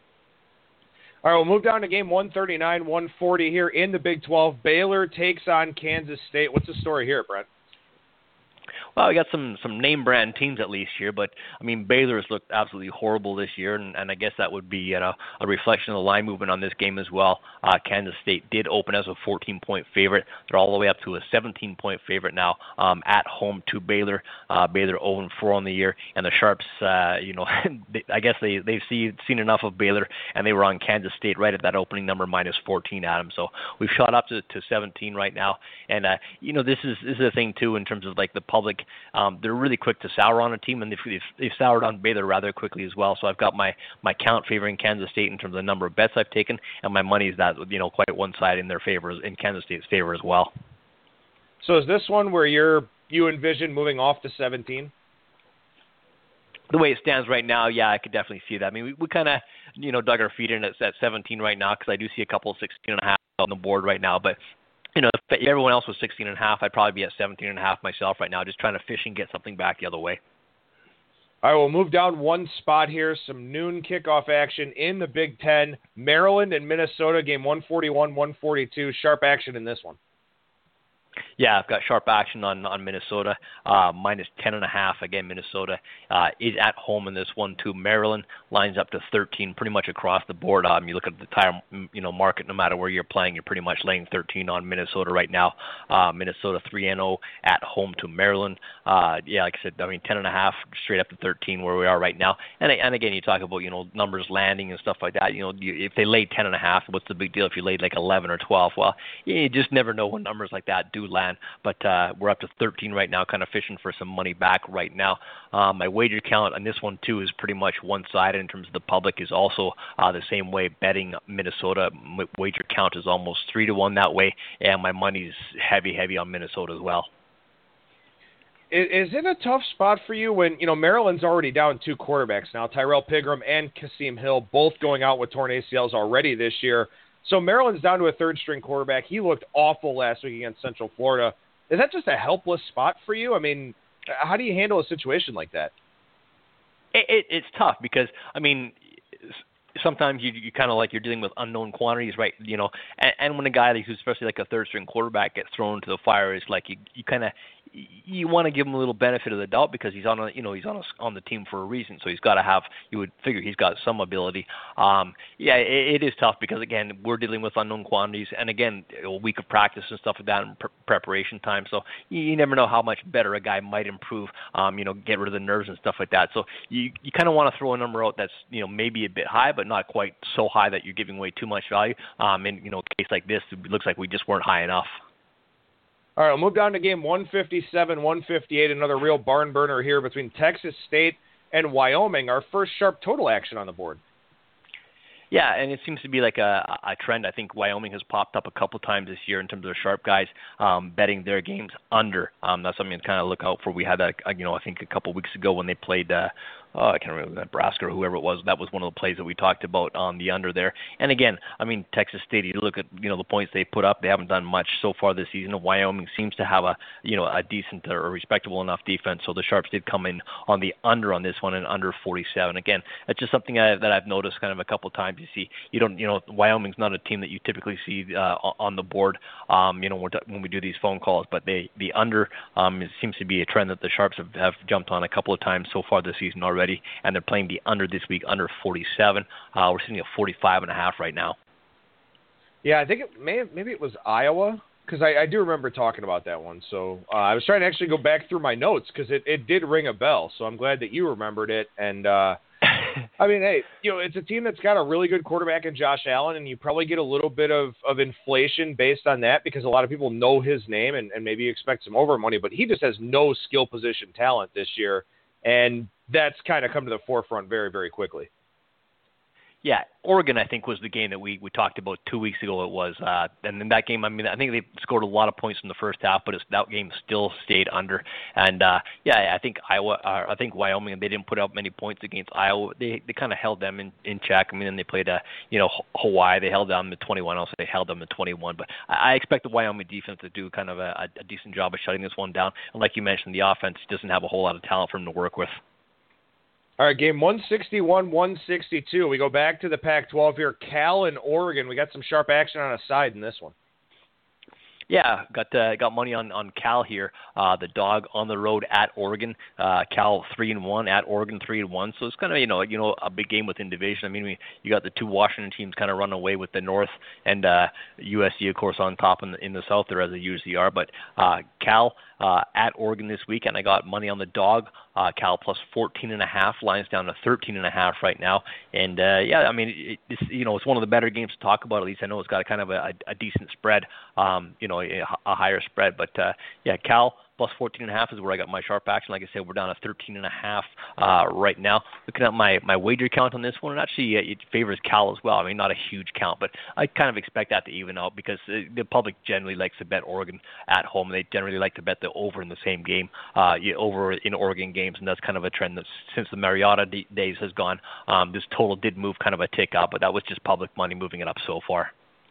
All right, we'll move down to game one thirty-nine, one forty here in the Big twelve. Baylor takes on Kansas State. What's the story here, Brent? Well, we got some some name brand teams at least here, but I mean Baylor has looked absolutely horrible this year, and, and I guess that would be you know, a reflection of the line movement on this game as well. Uh, Kansas State did open as a fourteen point favorite. They're all the way up to a seventeen point favorite now um, at home to Baylor. Uh, Baylor oh and four on the year, and the Sharps, uh, you know, they, I guess they they've see, seen enough of Baylor, and they were on Kansas State right at that opening number minus fourteen at them. So we've shot up to, to seventeen right now, and uh, you know this is this is a thing too in terms of like the public. Um, they're really quick to sour on a team, and they've, they've, they've soured on Baylor rather quickly as well. So I've got my, my count favoring Kansas State in terms of the number of bets I've taken, and my money is that you know quite one side in their favor, in Kansas State's favor as well. So is this one where you're you envision moving off to seventeen? The way it stands right now, yeah, I could definitely see that. I mean, we, we kind of you know dug our feet in at, at seventeen right now because I do see a couple of sixteen and a half on the board right now, but. You know, if everyone else was sixteen and a half, I'd probably be at seventeen and a half myself right now, just trying to fish and get something back the other way. All right, we'll move down one spot here. Some noon kickoff action in the Big Ten. Maryland and Minnesota, game one forty-one, one forty-two. Sharp action in this one. Yeah, I've got sharp action on, on Minnesota, uh, minus ten and a half. Again, Minnesota uh, is at home in this one too. Maryland lines up to thirteen, pretty much across the board. Um, you look at the entire you know market, no matter where you're playing, you're pretty much laying thirteen on Minnesota right now. Uh, Minnesota three and oh at home to Maryland. Uh, yeah, like I said, I mean ten and a half straight up to thirteen where we are right now. And and again, you talk about you know numbers landing and stuff like that. You know, you, if they laid ten and a half, what's the big deal if you laid like eleven or twelve? Well, you just never know when numbers like that do land. But uh, we're up to thirteen right now, kind of fishing for some money back right now. Um, my wager count on this one, too, is pretty much one-sided in terms of the public is also uh, the same way. Betting Minnesota, my wager count is almost three to one that way, and my money's heavy, heavy on Minnesota as well. Is it a tough spot for you when, you know, Maryland's already down two quarterbacks now, Tyrell Pigram and Kasim Hill, both going out with torn A C Ls already this year. So Maryland's down to a third-string quarterback. He looked awful last week against Central Florida. Is that just a helpless spot for you? I mean, how do you handle a situation like that? It, it, it's tough because, I mean, sometimes you you kind of like you're dealing with unknown quantities, right? You know, and, and when a guy who's especially like a third-string quarterback gets thrown into the fire, it's like you, you kind of you want to give him a little benefit of the doubt because he's on a, you know, he's on a, on the team for a reason. So he's got to have, you would figure he's got some ability. Um, yeah, it, it is tough because again, we're dealing with unknown quantities, and again, a week of practice and stuff like that in pre- preparation time. So you, you never know how much better a guy might improve. Um, you know, get rid of the nerves and stuff like that. So you you kind of want to throw a number out that's, you know, maybe a bit high, but not quite so high that you're giving away too much value. Um, in, you know, a case like this, it looks like we just weren't high enough. All right, we'll move down to game one fifty-seven, one fifty-eight, another real barn burner here between Texas State and Wyoming. Our first sharp total action on the board. Yeah, and it seems to be like a, a trend. I think Wyoming has popped up a couple times this year in terms of their sharp guys um, betting their games under. Um, that's something to kind of look out for. We had that, you know, I think a couple weeks ago when they played uh, oh, I can't remember, Nebraska or whoever it was. That was one of the plays that we talked about on the under there. And again, I mean, Texas State, you look at, you know, the points they put up, they haven't done much so far this season. Wyoming seems to have a, you know, a decent or respectable enough defense. So the Sharps did come in on the under on this one and under forty-seven. Again, that's just something I, that I've noticed kind of a couple times. You see, you don't, you know, Wyoming's not a team that you typically see uh, on the board, um, you know, when we do these phone calls, but they, the under um, it seems to be a trend that the Sharps have, have jumped on a couple of times so far this season already. And they're playing the under this week, under forty-seven. Uh, we're sitting at forty-five and a half right now. Yeah, I think it may maybe it was Iowa, because I, I do remember talking about that one. So uh, I was trying to actually go back through my notes because it, it did ring a bell. So I'm glad that you remembered it. And uh, I mean, hey, you know, it's a team that's got a really good quarterback in Josh Allen, and you probably get a little bit of, of inflation based on that because a lot of people know his name and, and maybe expect some over money, but he just has no skill position talent this year. And that's kind of come to the forefront very, very quickly. Yeah, Oregon, I think, was the game that we, we talked about two weeks ago. It was, uh, and in that game, I mean, I think they scored a lot of points in the first half, but it's, that game still stayed under. And uh, yeah, I think Iowa, uh, I think Wyoming, they didn't put up many points against Iowa. They they kind of held them in, in check. I mean, then they played, uh, you know, Hawaii. They held them to twenty-one. Also, they held them to twenty-one. But I, I expect the Wyoming defense to do kind of a, a decent job of shutting this one down. And like you mentioned, the offense doesn't have a whole lot of talent for them to work with. All right, game one sixty-one, one sixty-two. We go back to the Pac twelve here. Cal and Oregon. We got some sharp action on a side in this one. Yeah, got uh, got money on, on Cal here. Uh, the dog on the road at Oregon. Uh, Cal three and one at Oregon three and one. So it's kind of you know you know a big game within division. I mean, we, you got the two Washington teams kind of running away with the North, and uh, U S C of course on top in the, in the South there as they usually are. But uh, Cal uh, at Oregon this weekend. I got money on the dog. Uh, Cal plus fourteen and a half. Lines down to thirteen and a half right now. And uh, yeah, I mean, it, it's you know it's one of the better games to talk about. At least I know it's got a kind of a, a decent spread. Um, you know, a, a higher spread. But uh, yeah, Cal plus fourteen and a half is where I got my sharp action. Like I said, we're down to thirteen and a half uh, right now. Looking at my, my wager count on this one, and actually uh, it favors Cal as well. I mean, not a huge count, but I kind of expect that to even out because uh, the public generally likes to bet Oregon at home. They generally like to bet the over in the same game, uh, over in Oregon games, and that's kind of a trend that since the Mariota d- days has gone. Um, this total did move kind of a tick up, but that was just public money moving it up so far.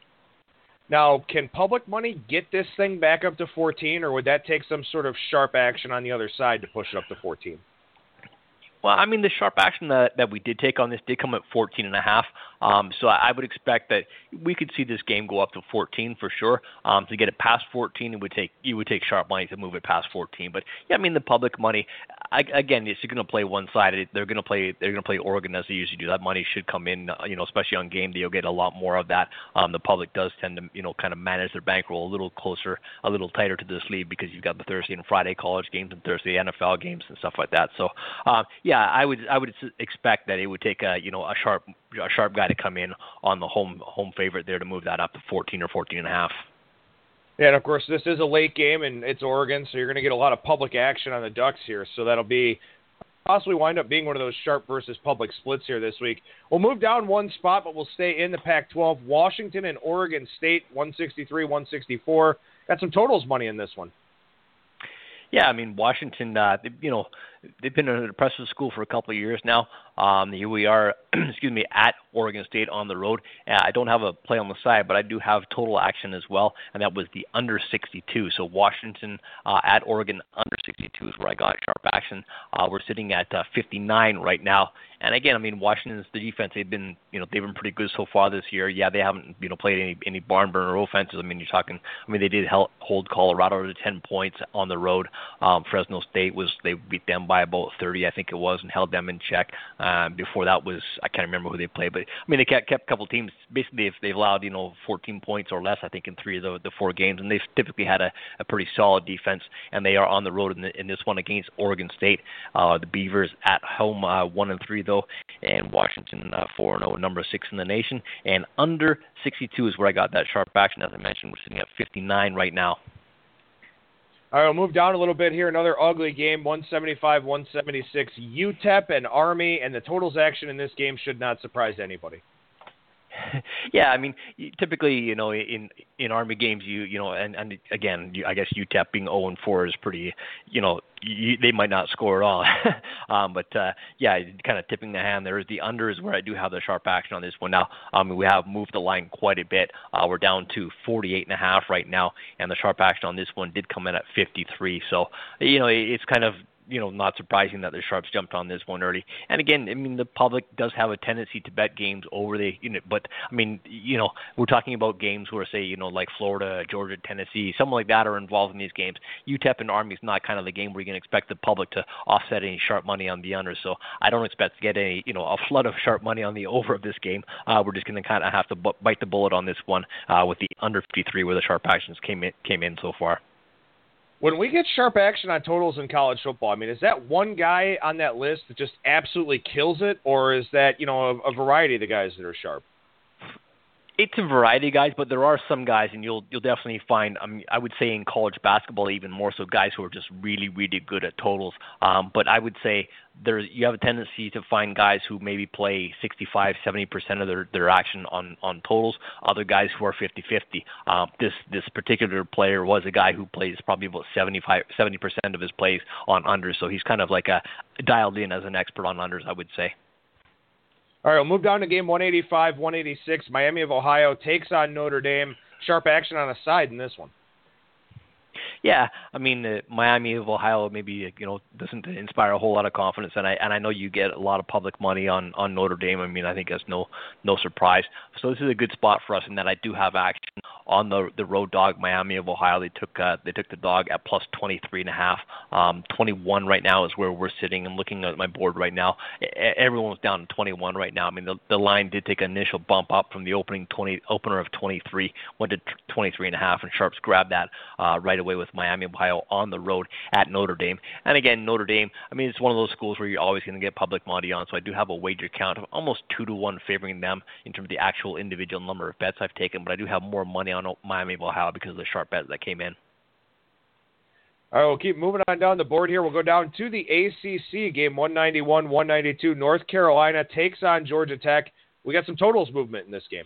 Now, can public money get this thing back up to fourteen, or would that take some sort of sharp action on the other side to push it up to fourteen? Well, I mean, the sharp action that, that we did take on this did come at fourteen and a half. Um, so I would expect that we could see this game go up to fourteen for sure. Um, to get it past fourteen, it would take you would take sharp money to move it past fourteen. But yeah, I mean, the public money I, again, it's going to play one side. They're going to play they're going to play Oregon as they usually do. That money should come in, you know, especially on game day. You'll get a lot more of that. Um, the public does tend to, you know, kind of manage their bankroll a little closer, a little tighter to this league because you've got the Thursday and Friday college games and Thursday N F L games and stuff like that. So um, yeah, I would I would expect that it would take a you know a sharp a sharp guy to come in on the home home favorite there to move that up to fourteen or fourteen and a half. Yeah, and of course this is a late game and it's Oregon, so you're going to get a lot of public action on the Ducks here. So that'll be possibly wind up being one of those sharp versus public splits here this week. We'll move down one spot, but we'll stay in the Pac twelve. Washington and Oregon State, one sixty-three, one sixty-four. Got some totals money in this one. Yeah, I mean, Washington, uh, you know, they've been an impressive school for a couple of years now. Um, here we are, excuse me, at Oregon State on the road. Uh, I don't have a play on the side, but I do have total action as well, and that was the under sixty-two. So Washington uh, at Oregon under sixty-two is where I got sharp action. Uh, we're sitting at uh, fifty-nine right now. And again, I mean, Washington's the defense. They've been, you know, they've been pretty good so far this year. Yeah, they haven't, you know, played any any barn burner offenses. I mean, you're talking. I mean, they did help hold Colorado to ten points on the road. Um, Fresno State was they beat them by about thirty, I think it was, and held them in check. Um, before that was I can't remember who they played, but I mean, they kept kept a couple teams. Basically, if they've allowed, you know, fourteen points or less, I think, in three of the, the four games, and they've typically had a, a pretty solid defense. And they are on the road in, the, in this one against Oregon State. Uh, the Beavers at home, uh, one and three though, and Washington uh, four and zero, number six in the nation, and under sixty-two is where I got that sharp action. As I mentioned, we're sitting at fifty-nine right now. All right, we'll move down a little bit here. Another ugly game, one seventy-five one seventy-six, U T E P and Army, and the totals action in this game should not surprise anybody. Yeah, I mean, typically, you know, in in Army games, you you know, and, and again, you, I guess U T E P being oh and four is pretty, you know, you, they might not score at all. um, but, uh, yeah, kind of tipping the hand there is the under is where I do have the sharp action on this one. Now, um, we have moved the line quite a bit. Uh, we're down to forty-eight and a half right now, and the sharp action on this one did come in at fifty-three. So, you know, it's kind of, you know, not surprising that the sharps jumped on this one early. And again, I mean, the public does have a tendency to bet games over the, you know, but I mean, you know, we're talking about games where, say, you know, like Florida, Georgia, Tennessee, something like that are involved in these games. U T E P and Army is not kind of the game where you can expect the public to offset any sharp money on the under. So I don't expect to get any, you know, a flood of sharp money on the over of this game. Uh, we're just going to kind of have to b- bite the bullet on this one uh, with the under fifty-three, where the sharp actions came in, came in so far. When we get sharp action on totals in college football, I mean, is that one guy on that list that just absolutely kills it, or is that, you know, a, a variety of the guys that are sharp? It's a variety of guys, but there are some guys, and you'll you'll definitely find, I mean, I would say in college basketball even more so, guys who are just really, really good at totals. Um, but I would say there you have a tendency to find guys who maybe play sixty-five, seventy percent of their, their action on, on totals, other guys who are fifty-fifty. Um, this this particular player was a guy who plays probably about seventy-five, seventy percent of his plays on unders, so he's kind of like a dialed in as an expert on unders, I would say. All right, we'll move down to game one eighty-five one eighty-six. Miami of Ohio takes on Notre Dame. Sharp action on a side in this one. Yeah, I mean, uh, Miami of Ohio maybe, you know, doesn't inspire a whole lot of confidence, and I and I know you get a lot of public money on, on Notre Dame. I mean, I think that's no no surprise. So this is a good spot for us in that I do have action on the the road dog, Miami of Ohio. They took uh, they took the dog at plus twenty-three and a half. Um, twenty-one right now is where we're sitting. And looking at my board right now, everyone's down to twenty-one right now. I mean, the the line did take an initial bump up from the opening twenty opener of twenty-three, went to twenty-three and a half, and sharps grabbed that uh, right away with Miami of Ohio on the road at Notre Dame. And again, Notre Dame, I mean, it's one of those schools where you're always going to get public money on, so I do have a wager count of almost two to one favoring them in terms of the actual individual number of bets I've taken, but I do have more money on Miami of Ohio because of the sharp bets that came in. All right, we'll keep moving on down the board here. We'll go down to the A C C game, one ninety-one one ninety-two. North Carolina takes on Georgia Tech. We got some totals movement in this game.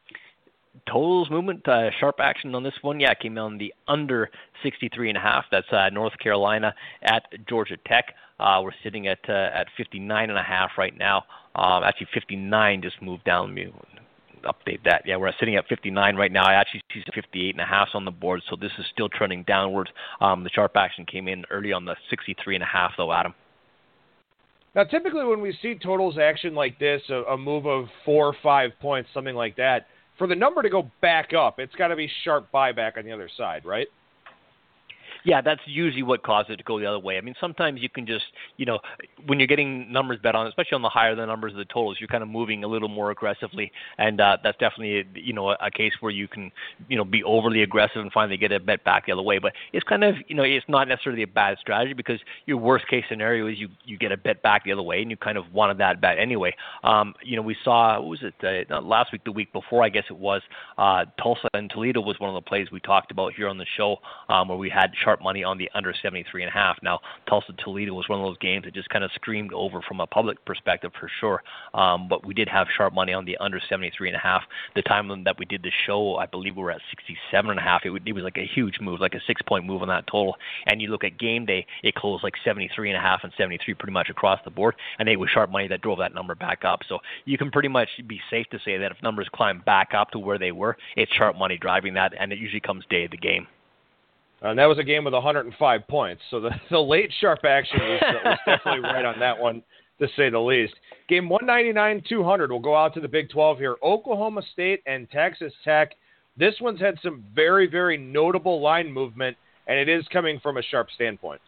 Totals movement, uh, sharp action on this one. Yeah, it came on the under sixty-three and a half. That's uh, North Carolina at Georgia Tech. Uh, we're sitting at uh, at fifty-nine and a half right now. Um, actually, fifty-nine just moved down. Let me update that. Yeah, we're sitting at fifty-nine right now. I actually see fifty-eight and a half on the board, so this is still trending downwards. Um, the sharp action came in early on the sixty-three and a half, though, Adam. Now, typically when we see totals action like this, a, a move of four or five points, something like that, for the number to go back up, it's got to be sharp buyback on the other side, right? Yeah, that's usually what causes it to go the other way. I mean, sometimes you can just, you know, when you're getting numbers bet on, especially on the higher the numbers of the totals, you're kind of moving a little more aggressively, and uh, that's definitely, you know, a, a case where you can, you know, be overly aggressive and finally get a bet back the other way. But it's kind of, you know, it's not necessarily a bad strategy because your worst case scenario is you, you get a bet back the other way, and you kind of wanted that bet anyway. Um, you know, we saw, what was it, uh, not last week, the week before, I guess it was, uh, Tulsa and Toledo was one of the plays we talked about here on the show um, where we had sharp money on the under seventy-three and a half. Now, Tulsa-Toledo was one of those games that just kind of screamed over from a public perspective for sure. Um, but we did have sharp money on the under seventy-three and a half. The time that we did the show, I believe we were at sixty-seven and a half. It, would, it was like a huge move, like a six-point move on that total. And you look at game day, it closed like seventy-three and a half and seventy-three pretty much across the board. And it was sharp money that drove that number back up. So you can pretty much be safe to say that if numbers climb back up to where they were, it's sharp money driving that, and it usually comes day of the game. And that was a game with one hundred five points. So the, the late sharp action was, was definitely right on that one, to say the least. Game one ninety-nine two hundred will go out to the Big twelve here. Oklahoma State and Texas Tech. This one's had some very, very notable line movement, and it is coming from a sharp standpoint.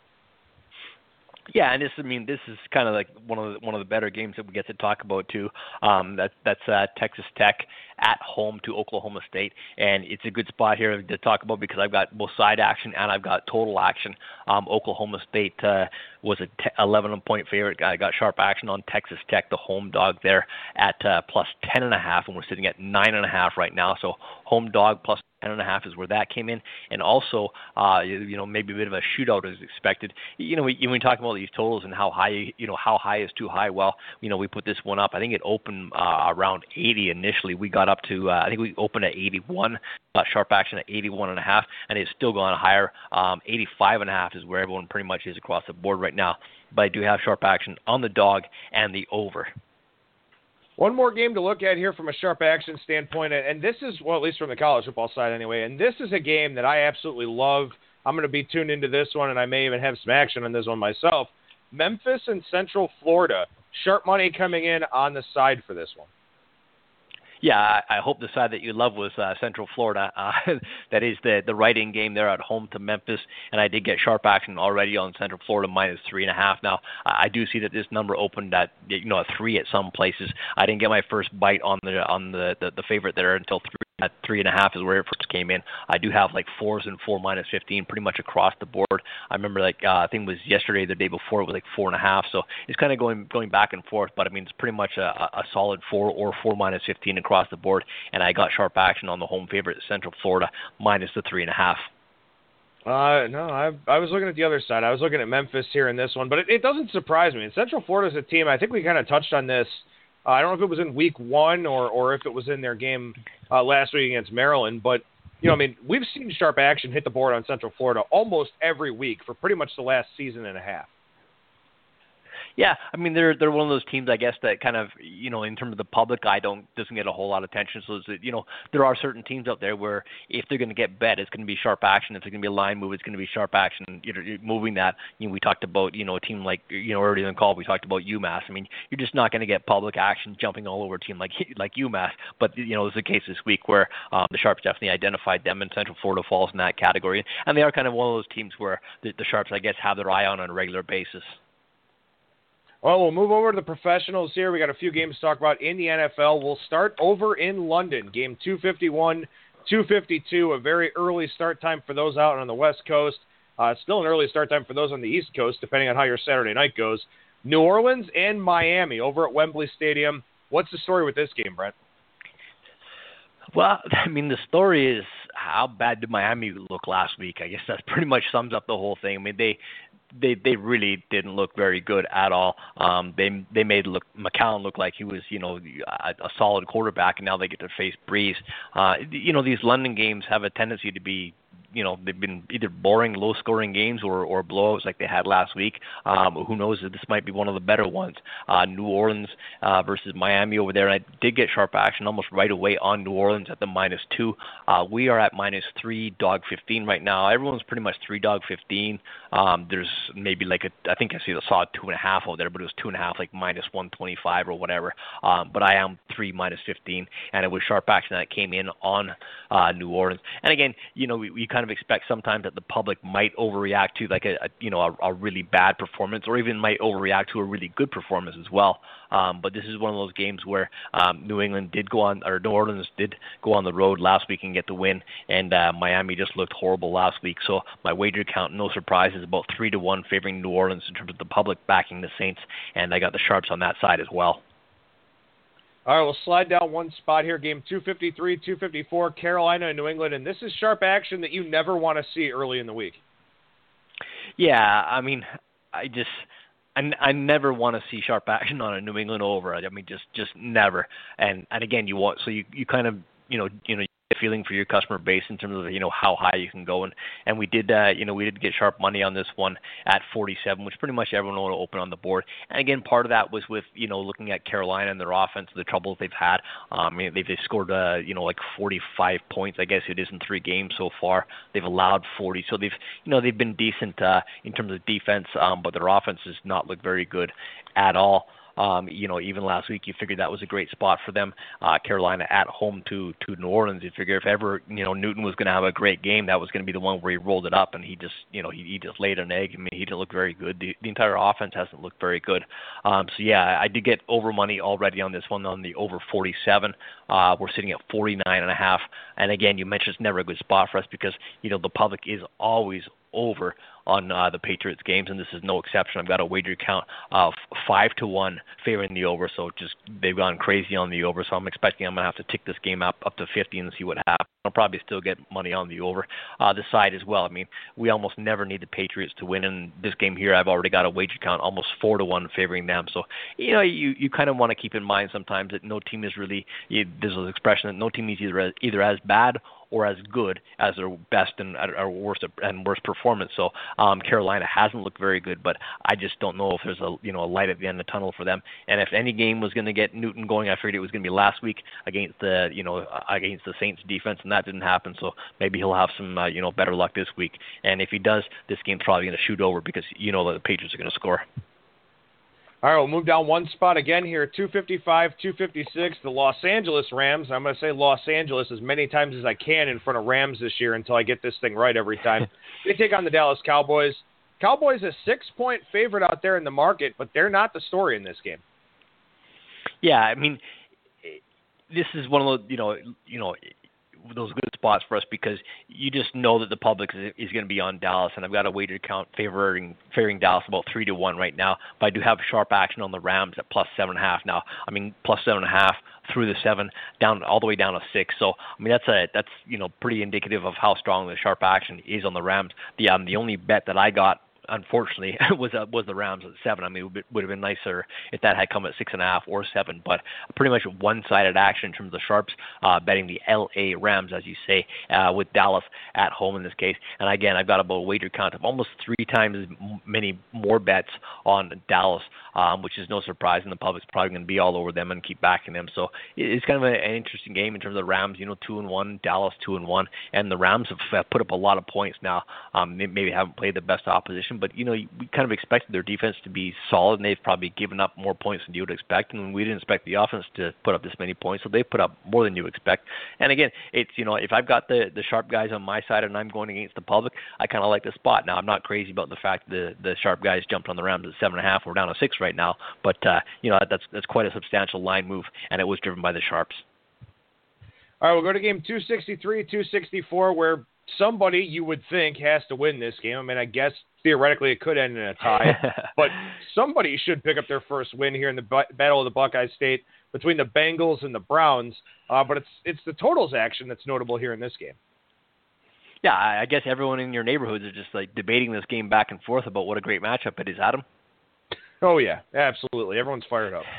Yeah, and this, I mean, this is kind of like one of the, one of the better games that we get to talk about too. Um, that that's uh, Texas Tech at home to Oklahoma State, and it's a good spot here to talk about because I've got both side action and I've got total action. Um, Oklahoma State uh, was a t- eleven point favorite. I got sharp action on Texas Tech, the home dog there at uh, plus ten and a half, and we're sitting at nine and a half right now. So home dog plus ten and a half is where that came in, and also, uh, you, you know, maybe a bit of a shootout as expected. You know, we, when we talk about these totals and how high, you know, how high is too high. Well, you know, we put this one up. I think it opened uh, around eighty initially. We got up to, uh, I think we opened at eighty-one. Uh, sharp action at eighty-one and a half, and it's still gone higher. Um, eighty-five and a half is where everyone pretty much is across the board right now. But I do have sharp action on the dog and the over. One more game to look at here from a sharp action standpoint, and this is, well, at least from the college football side anyway, and this is a game that I absolutely love. I'm going to be tuned into this one, and I may even have some action on this one myself. Memphis and Central Florida. Sharp money coming in on the side for this one. Yeah, I, I hope the side that you love was uh, Central Florida. Uh, that is the the right-in game there at home to Memphis, and I did get sharp action already on Central Florida minus three and a half. Now, I do see that this number opened at you know a three at some places. I didn't get my first bite on the on the the, the favorite there until three. At three and a half is where it first came in. I do have like fours and four minus fifteen pretty much across the board. I remember like uh, I think it was yesterday, the day before, it was like four and a half. So it's kind of going going back and forth. But I mean, it's pretty much a, a solid four or four minus fifteen across the board. And I got sharp action on the home favorite, Central Florida, minus the three and a half. Uh, no, I I was looking at the other side. I was looking at Memphis here in this one, but it, it doesn't surprise me. And Central Florida is a team. I think we kind of touched on this. Uh, I don't know if it was in week one or, or if it was in their game uh, last week against Maryland, but, you know, I mean, we've seen sharp action hit the board on Central Florida almost every week for pretty much the last season and a half. Yeah, I mean they're they're one of those teams, I guess, that kind of, you know, in terms of the public eye, don't doesn't get a whole lot of attention. So that, you know, there are certain teams out there where if they're going to get bet, it's going to be sharp action. If it's going to be a line move, it's going to be sharp action. You know, moving that. You know, we talked about, you know, a team like, you know, earlier in the call we talked about UMass. I mean, you're just not going to get public action jumping all over a team like like UMass. But you know, it's the case this week where um, the Sharps definitely identified them, and Central Florida falls in that category. And they are kind of one of those teams where the, the Sharps, I guess, have their eye on on a regular basis. Well, we'll move over to the professionals here. We got a few games to talk about in the N F L. We'll start over in London. Game two fifty-one, two fifty-two, a very early start time for those out on the West Coast. Uh, still an early start time for those on the East Coast, depending on how your Saturday night goes. New Orleans and Miami over at Wembley Stadium. What's the story with this game, Brent? Well, I mean, the story is how bad did Miami look last week? I guess that pretty much sums up the whole thing. I mean, they they they really didn't look very good at all. Um, they they made look McCown look like he was, you know, a, a solid quarterback, and now they get to face Breeze. Uh, you know, these London games have a tendency to be, you know, they've been either boring, low-scoring games or, or blowouts like they had last week. Um, who knows if this might be one of the better ones. Uh, New Orleans uh, versus Miami over there. And I did get sharp action almost right away on New Orleans at the minus two. Uh, we are at minus three, dog fifteen right now. Everyone's pretty much three, dog fifteen. Um, there's maybe like a, I think I see the saw two and a half over there, but it was two and a half, like minus one twenty-five or whatever. Um, but I am three minus fifteen, and it was sharp action that came in on uh, New Orleans. And again, you know, we, we kind of expect sometimes that the public might overreact to like a, a you know a, a really bad performance, or even might overreact to a really good performance as well. Um, but this is one of those games where um, New England did go on, or New Orleans did go on the road last week and get the win, and uh, Miami just looked horrible last week. So my wager count, no surprise, is about three to one favoring New Orleans in terms of the public backing the Saints, and I got the Sharps on that side as well. All right, we'll slide down one spot here. Game two fifty-three, two fifty-four, Carolina and New England, and this is sharp action that you never want to see early in the week. Yeah, I mean, I just I, I never want to see sharp action on a New England over. I mean, just just never. And and again, you want so you you kind of you know you know. feeling for your customer base in terms of you know how high you can go, and and we did uh, you know we did get sharp money on this one at forty-seven, which pretty much everyone will open on the board. And again, part of that was with you know looking at Carolina and their offense, the troubles they've had. Um, I mean, they've, they've scored uh, you know like forty-five points, I guess it is, in three games so far. They've allowed forty, so they've you know they've been decent uh, in terms of defense, um, but their offense does not look very good at all. Um, you know, even last week, you figured that was a great spot for them. Uh, Carolina at home to to New Orleans. You figure if ever you know Newton was going to have a great game, that was going to be the one where he rolled it up, and he just you know he, he just laid an egg. I mean, he didn't look very good. The, the entire offense hasn't looked very good. Um, so yeah, I did get over money already on this one on the over forty-seven. Uh, we're sitting at forty-nine and a half. And again, you mentioned it's never a good spot for us because you know the public is always over on uh, the Patriots games, and this is no exception. I've got a wager count of five to one favoring the over, so just they've gone crazy on the over. So I'm expecting I'm gonna have to tick this game up up to fifty and see what happens. I'll probably still get money on the over. Uh, the side as well. I mean, we almost never need the Patriots to win. In this game here, I've already got a wager count almost four to one favoring them. So you know, you you kind of want to keep in mind sometimes that no team is really. You, there's an expression that no team is either either as bad or as good as their best and or worst and worst performance. So um, Carolina hasn't looked very good, but I just don't know if there's a you know a light at the end of the tunnel for them. And if any game was going to get Newton going, I figured it was going to be last week against the you know against the Saints defense, and that didn't happen. So maybe he'll have some uh, you know better luck this week. And if he does, this game's probably going to shoot over because you know that the Patriots are going to score. All right, we'll move down one spot again here, two fifty-five, two fifty-six, the Los Angeles Rams. I'm going to say Los Angeles as many times as I can in front of Rams this year until I get this thing right every time. They take on the Dallas Cowboys. Cowboys a six-point favorite out there in the market, but they're not the story in this game. Yeah, I mean, this is one of those, you know, you know, those good spots for us because you just know that the public is, is going to be on Dallas, and I've got a weighted count favoring favoring Dallas about three to one right now. But I do have sharp action on the Rams at plus seven and a half now. I mean, plus seven and a half through the seven, down all the way down to six. So I mean, that's a that's you know pretty indicative of how strong the sharp action is on the Rams. The um the only bet that I got, unfortunately, was uh, was the Rams at seven. I mean, it would, would have been nicer if that had come at six and a half or seven. But pretty much one-sided action in terms of sharps, uh, betting the L A Rams, as you say, uh, with Dallas at home in this case. And again, I've got about a wager count of almost three times as many more bets on Dallas, um, which is no surprise. And the public's probably going to be all over them and keep backing them. So it's kind of an interesting game in terms of the Rams. You know, two and one, Dallas two and one, and the Rams have put up a lot of points now. Um, they maybe haven't played the best opposition, but, you know, we kind of expected their defense to be solid, and they've probably given up more points than you would expect, and we didn't expect the offense to put up this many points, so they put up more than you expect. And again, it's, you know, if I've got the, the sharp guys on my side and I'm going against the public, I kind of like the spot. Now, I'm not crazy about the fact that the, the sharp guys jumped on the Rams at seven and a half. We're down to six right now, but, uh, you know, that's, that's quite a substantial line move, and it was driven by the sharps. All right, we'll go to game two sixty-three, two sixty-four, where somebody you would think has to win this game. I mean, I guess theoretically it could end in a tie, but somebody should pick up their first win here in the bu- Battle of the Buckeye State between the Bengals and the Browns. Uh, but it's it's the totals action that's notable here in this game. Yeah, I guess everyone in your neighborhoods are just like debating this game back and forth about what a great matchup it is, Adam. Oh, yeah, absolutely. Everyone's fired up.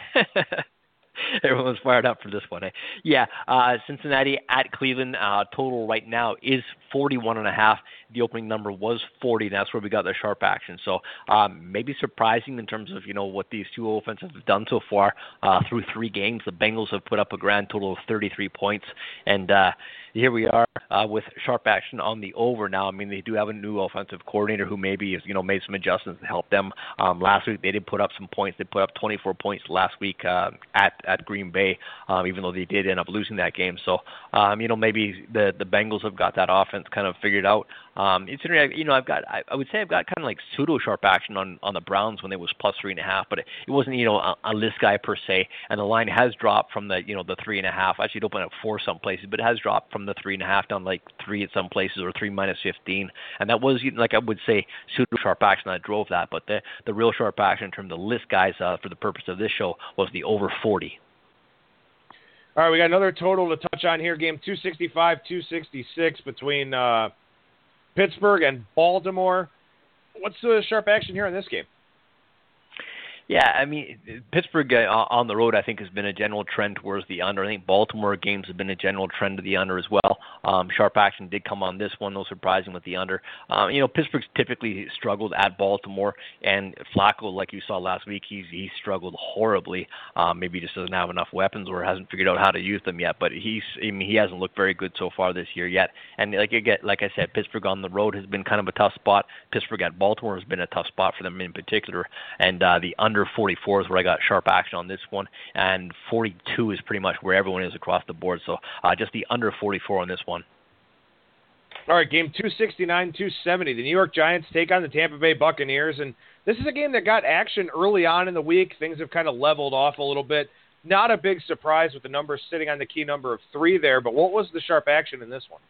Everyone's fired up for this one. Eh? Yeah, uh, Cincinnati at Cleveland. Uh, total right now is forty-one and a half. The opening number was forty. And that's where we got the sharp action. So um, maybe surprising in terms of, you know, what these two offenses have done so far uh, through three games. The Bengals have put up a grand total of thirty-three points. And uh, here we are uh, with sharp action on the over now. I mean, they do have a new offensive coordinator who maybe has, you know, made some adjustments to help them. Um, last week they did put up some points. They put up twenty-four points last week uh, at at Green Bay, um, even though they did end up losing that game. So, um, you know, maybe the the Bengals have got that offense kind of figured out. Um, it's you know, I've got I, I would say I've got kind of like pseudo sharp action on, on the Browns when they was plus three and a half, but it, it wasn't you know a, a list guy per se, and the line has dropped from the you know the three and a half. Actually, it opened at four some places, but it has dropped from the three and a half down like three at some places or three minus fifteen, and that was like I would say pseudo sharp action that drove that. But the the real sharp action in terms of the list guys uh, for the purpose of this show was the over forty. All right, we got another total to touch on here. Game two sixty-five, two sixty-six between uh, Pittsburgh and Baltimore. What's the sharp action here in this game? Yeah, I mean, Pittsburgh uh, on the road, I think, has been a general trend towards the under. I think Baltimore games have been a general trend to the under as well. Um, sharp action did come on this one, no surprising with the under. Um, you know, Pittsburgh's typically struggled at Baltimore, and Flacco, like you saw last week, he's he struggled horribly. Um, maybe he just doesn't have enough weapons or hasn't figured out how to use them yet. But he's, I mean, he hasn't looked very good so far this year yet. And like you get, like I said, Pittsburgh on the road has been kind of a tough spot. Pittsburgh at Baltimore has been a tough spot for them in particular, and uh, the under forty-four is where I got sharp action on this one, and forty-two is pretty much where everyone is across the board. So uh, just the under forty-four on this one. All right, game two sixty-nine, two seventy. The New York Giants take on the Tampa Bay Buccaneers, and this is a game that got action early on in the week. Things have kind of leveled off a little bit. Not a big surprise with the numbers sitting on the key number of three there, but what was the sharp action in this one?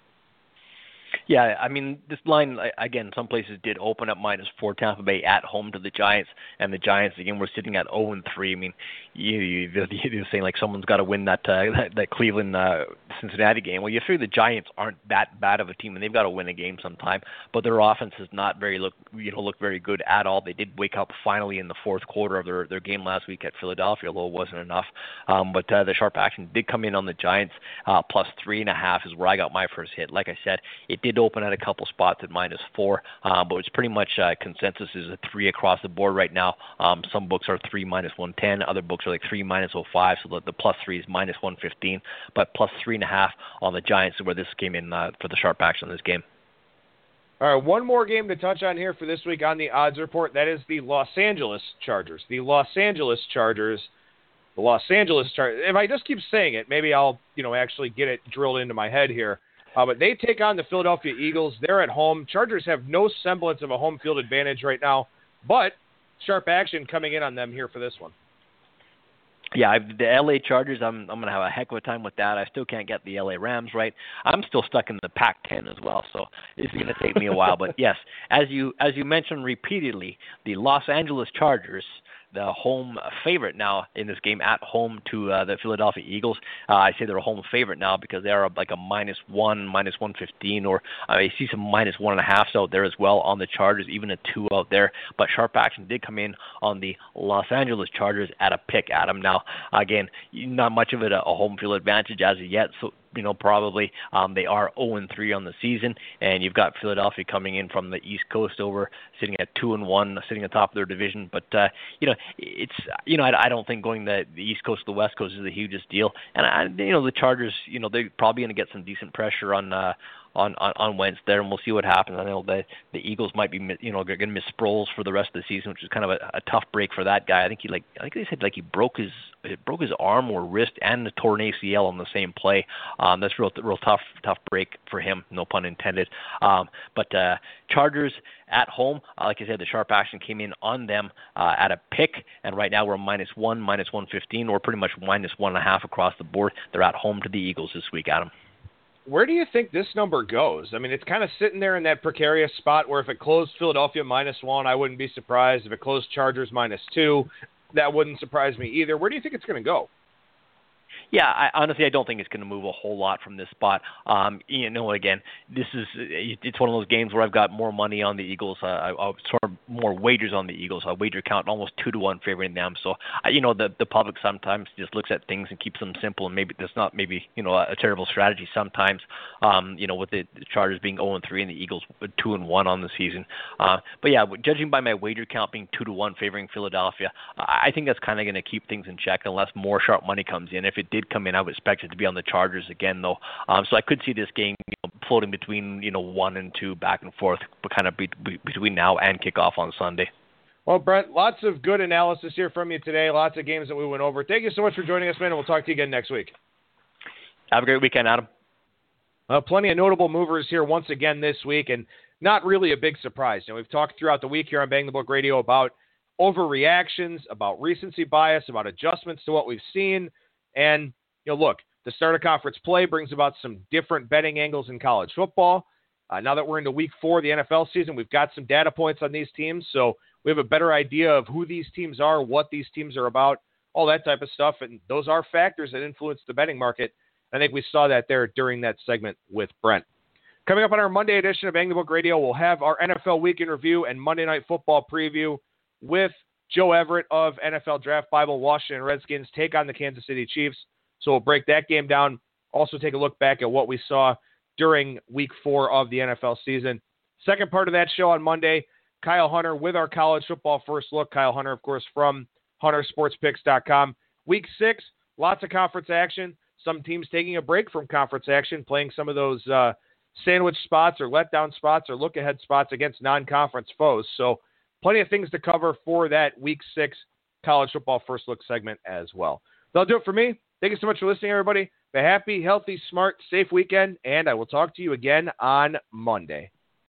Yeah, I mean, this line, again, some places did open up minus four Tampa Bay at home to the Giants, and the Giants, again, were sitting at oh and three. I mean, you, you, you're saying, like, someone's got to win that uh, that, that Cleveland-Cincinnati uh, game. Well, you figure the Giants aren't that bad of a team, and they've got to win a game sometime, but their offense has not very look, you know, look very good at all. They did wake up finally in the fourth quarter of their, their game last week at Philadelphia, although it wasn't enough. Um, but uh, the sharp action did come in on the Giants. Uh, plus three and a half is where I got my first hit. Like I said, it did open at a couple spots at minus four, uh, but it's pretty much uh, consensus is a three across the board right now. Um, some books are three minus one ten, other books are like three minus oh five, so the, the plus three is minus one fifteen, but plus three and a half on the Giants is where this came in uh, for the sharp action on this game. All right, one more game to touch on here for this week on the odds report. That is the Los Angeles Chargers. The Los Angeles Chargers. The Los Angeles Chargers. If I just keep saying it, maybe I'll, you know, actually get it drilled into my head here. Uh, but they take on the Philadelphia Eagles. They're at home. Chargers have no semblance of a home field advantage right now, but sharp action coming in on them here for this one. Yeah, the L A Chargers, I'm I'm going to have a heck of a time with that. I still can't get the L A Rams right. I'm still stuck in the Pac ten as well, so it's going to take me a while. But yes, as you as you mentioned repeatedly, the Los Angeles Chargers, the home favorite now in this game at home to uh, the Philadelphia Eagles. Uh, I say they're a home favorite now because they are like a minus one, minus one fifteen, or uh, I see some minus one and a half out there as well on the Chargers, even a two out there. But sharp action did come in on the Los Angeles Chargers at a pick, Adam. Now, again, not much of it a, a home field advantage as of yet, so you know, probably um, they are oh and three on the season, and you've got Philadelphia coming in from the East Coast over, sitting at two and one, sitting atop their division. But uh, you know, it's you know, I, I don't think going the, the East Coast to the West Coast is the hugest deal. And I, you know, the Chargers, you know, they're probably going to get some decent pressure on. Uh, On, on on Wednesday, there, and we'll see what happens. I know the the Eagles might be, you know, going to miss Sproles for the rest of the season, which is kind of a, a tough break for that guy. I think he like I think they said like he broke his it broke his arm or wrist and tore an A C L on the same play. Um, that's real real tough tough break for him, no pun intended. Um, but uh, Chargers at home, uh, like I said, the sharp action came in on them uh, at a pick, and right now we're minus one, minus one fifteen, or pretty much minus one and a half across the board. They're at home to the Eagles this week, Adam. Where do you think this number goes? I mean, it's kind of sitting there in that precarious spot where if it closed Philadelphia minus one, I wouldn't be surprised. If it closed Chargers minus two, that wouldn't surprise me either. Where do you think it's going to go? Yeah, I, honestly, I don't think it's going to move a whole lot from this spot. Um, you know, again, this is it's one of those games where I've got more money on the Eagles. Uh, I, I'll sort of more wagers on the Eagles. I wager count almost two to one favoring them. So, uh, you know, the the public sometimes just looks at things and keeps them simple, and maybe that's not maybe you know a, a terrible strategy sometimes. Um, you know, with the, the Chargers being zero and three and the Eagles two and one on the season. Uh, but yeah, judging by my wager count being two to one favoring Philadelphia, I think that's kind of going to keep things in check unless more sharp money comes in. If it did come in, I would expect it to be on the Chargers again, though. Um, so I could see this game you know, floating between you know one and two, back and forth, but kind of be, be, between now and kickoff on Sunday. Well, Brent, lots of good analysis here from you today. Lots of games that we went over. Thank you so much for joining us, man, and we'll talk to you again next week. Have a great weekend, Adam. Uh, plenty of notable movers here once again this week, and not really a big surprise. You know, we've talked throughout the week here on Bang the Book Radio about overreactions, about recency bias, about adjustments to what we've seen, and you know, look, the start of conference play brings about some different betting angles in college football. Uh, now that we're into week four of the N F L season, we've got some data points on these teams, so we have a better idea of who these teams are, what these teams are about, all that type of stuff, and those are factors that influence the betting market. I think we saw that there during that segment with Brent. Coming up on our Monday edition of Bang the Book Radio, we'll have our N F L Week in Review and Monday Night Football preview with Joe Everett of N F L Draft Bible. Washington Redskins take on the Kansas City Chiefs. So we'll break that game down. Also take a look back at what we saw during week four of the N F L season. Second part of that show on Monday, Kyle Hunter with our college football first look. Kyle Hunter, of course, from hunter sports picks dot com. Week six, lots of conference action. Some teams taking a break from conference action, playing some of those uh, sandwich spots or letdown spots or look-ahead spots against non-conference foes. So plenty of things to cover for that week six college football first look segment as well. That'll do it for me. Thank you so much for listening, everybody. Be happy, healthy, smart, safe weekend, and I will talk to you again on Monday.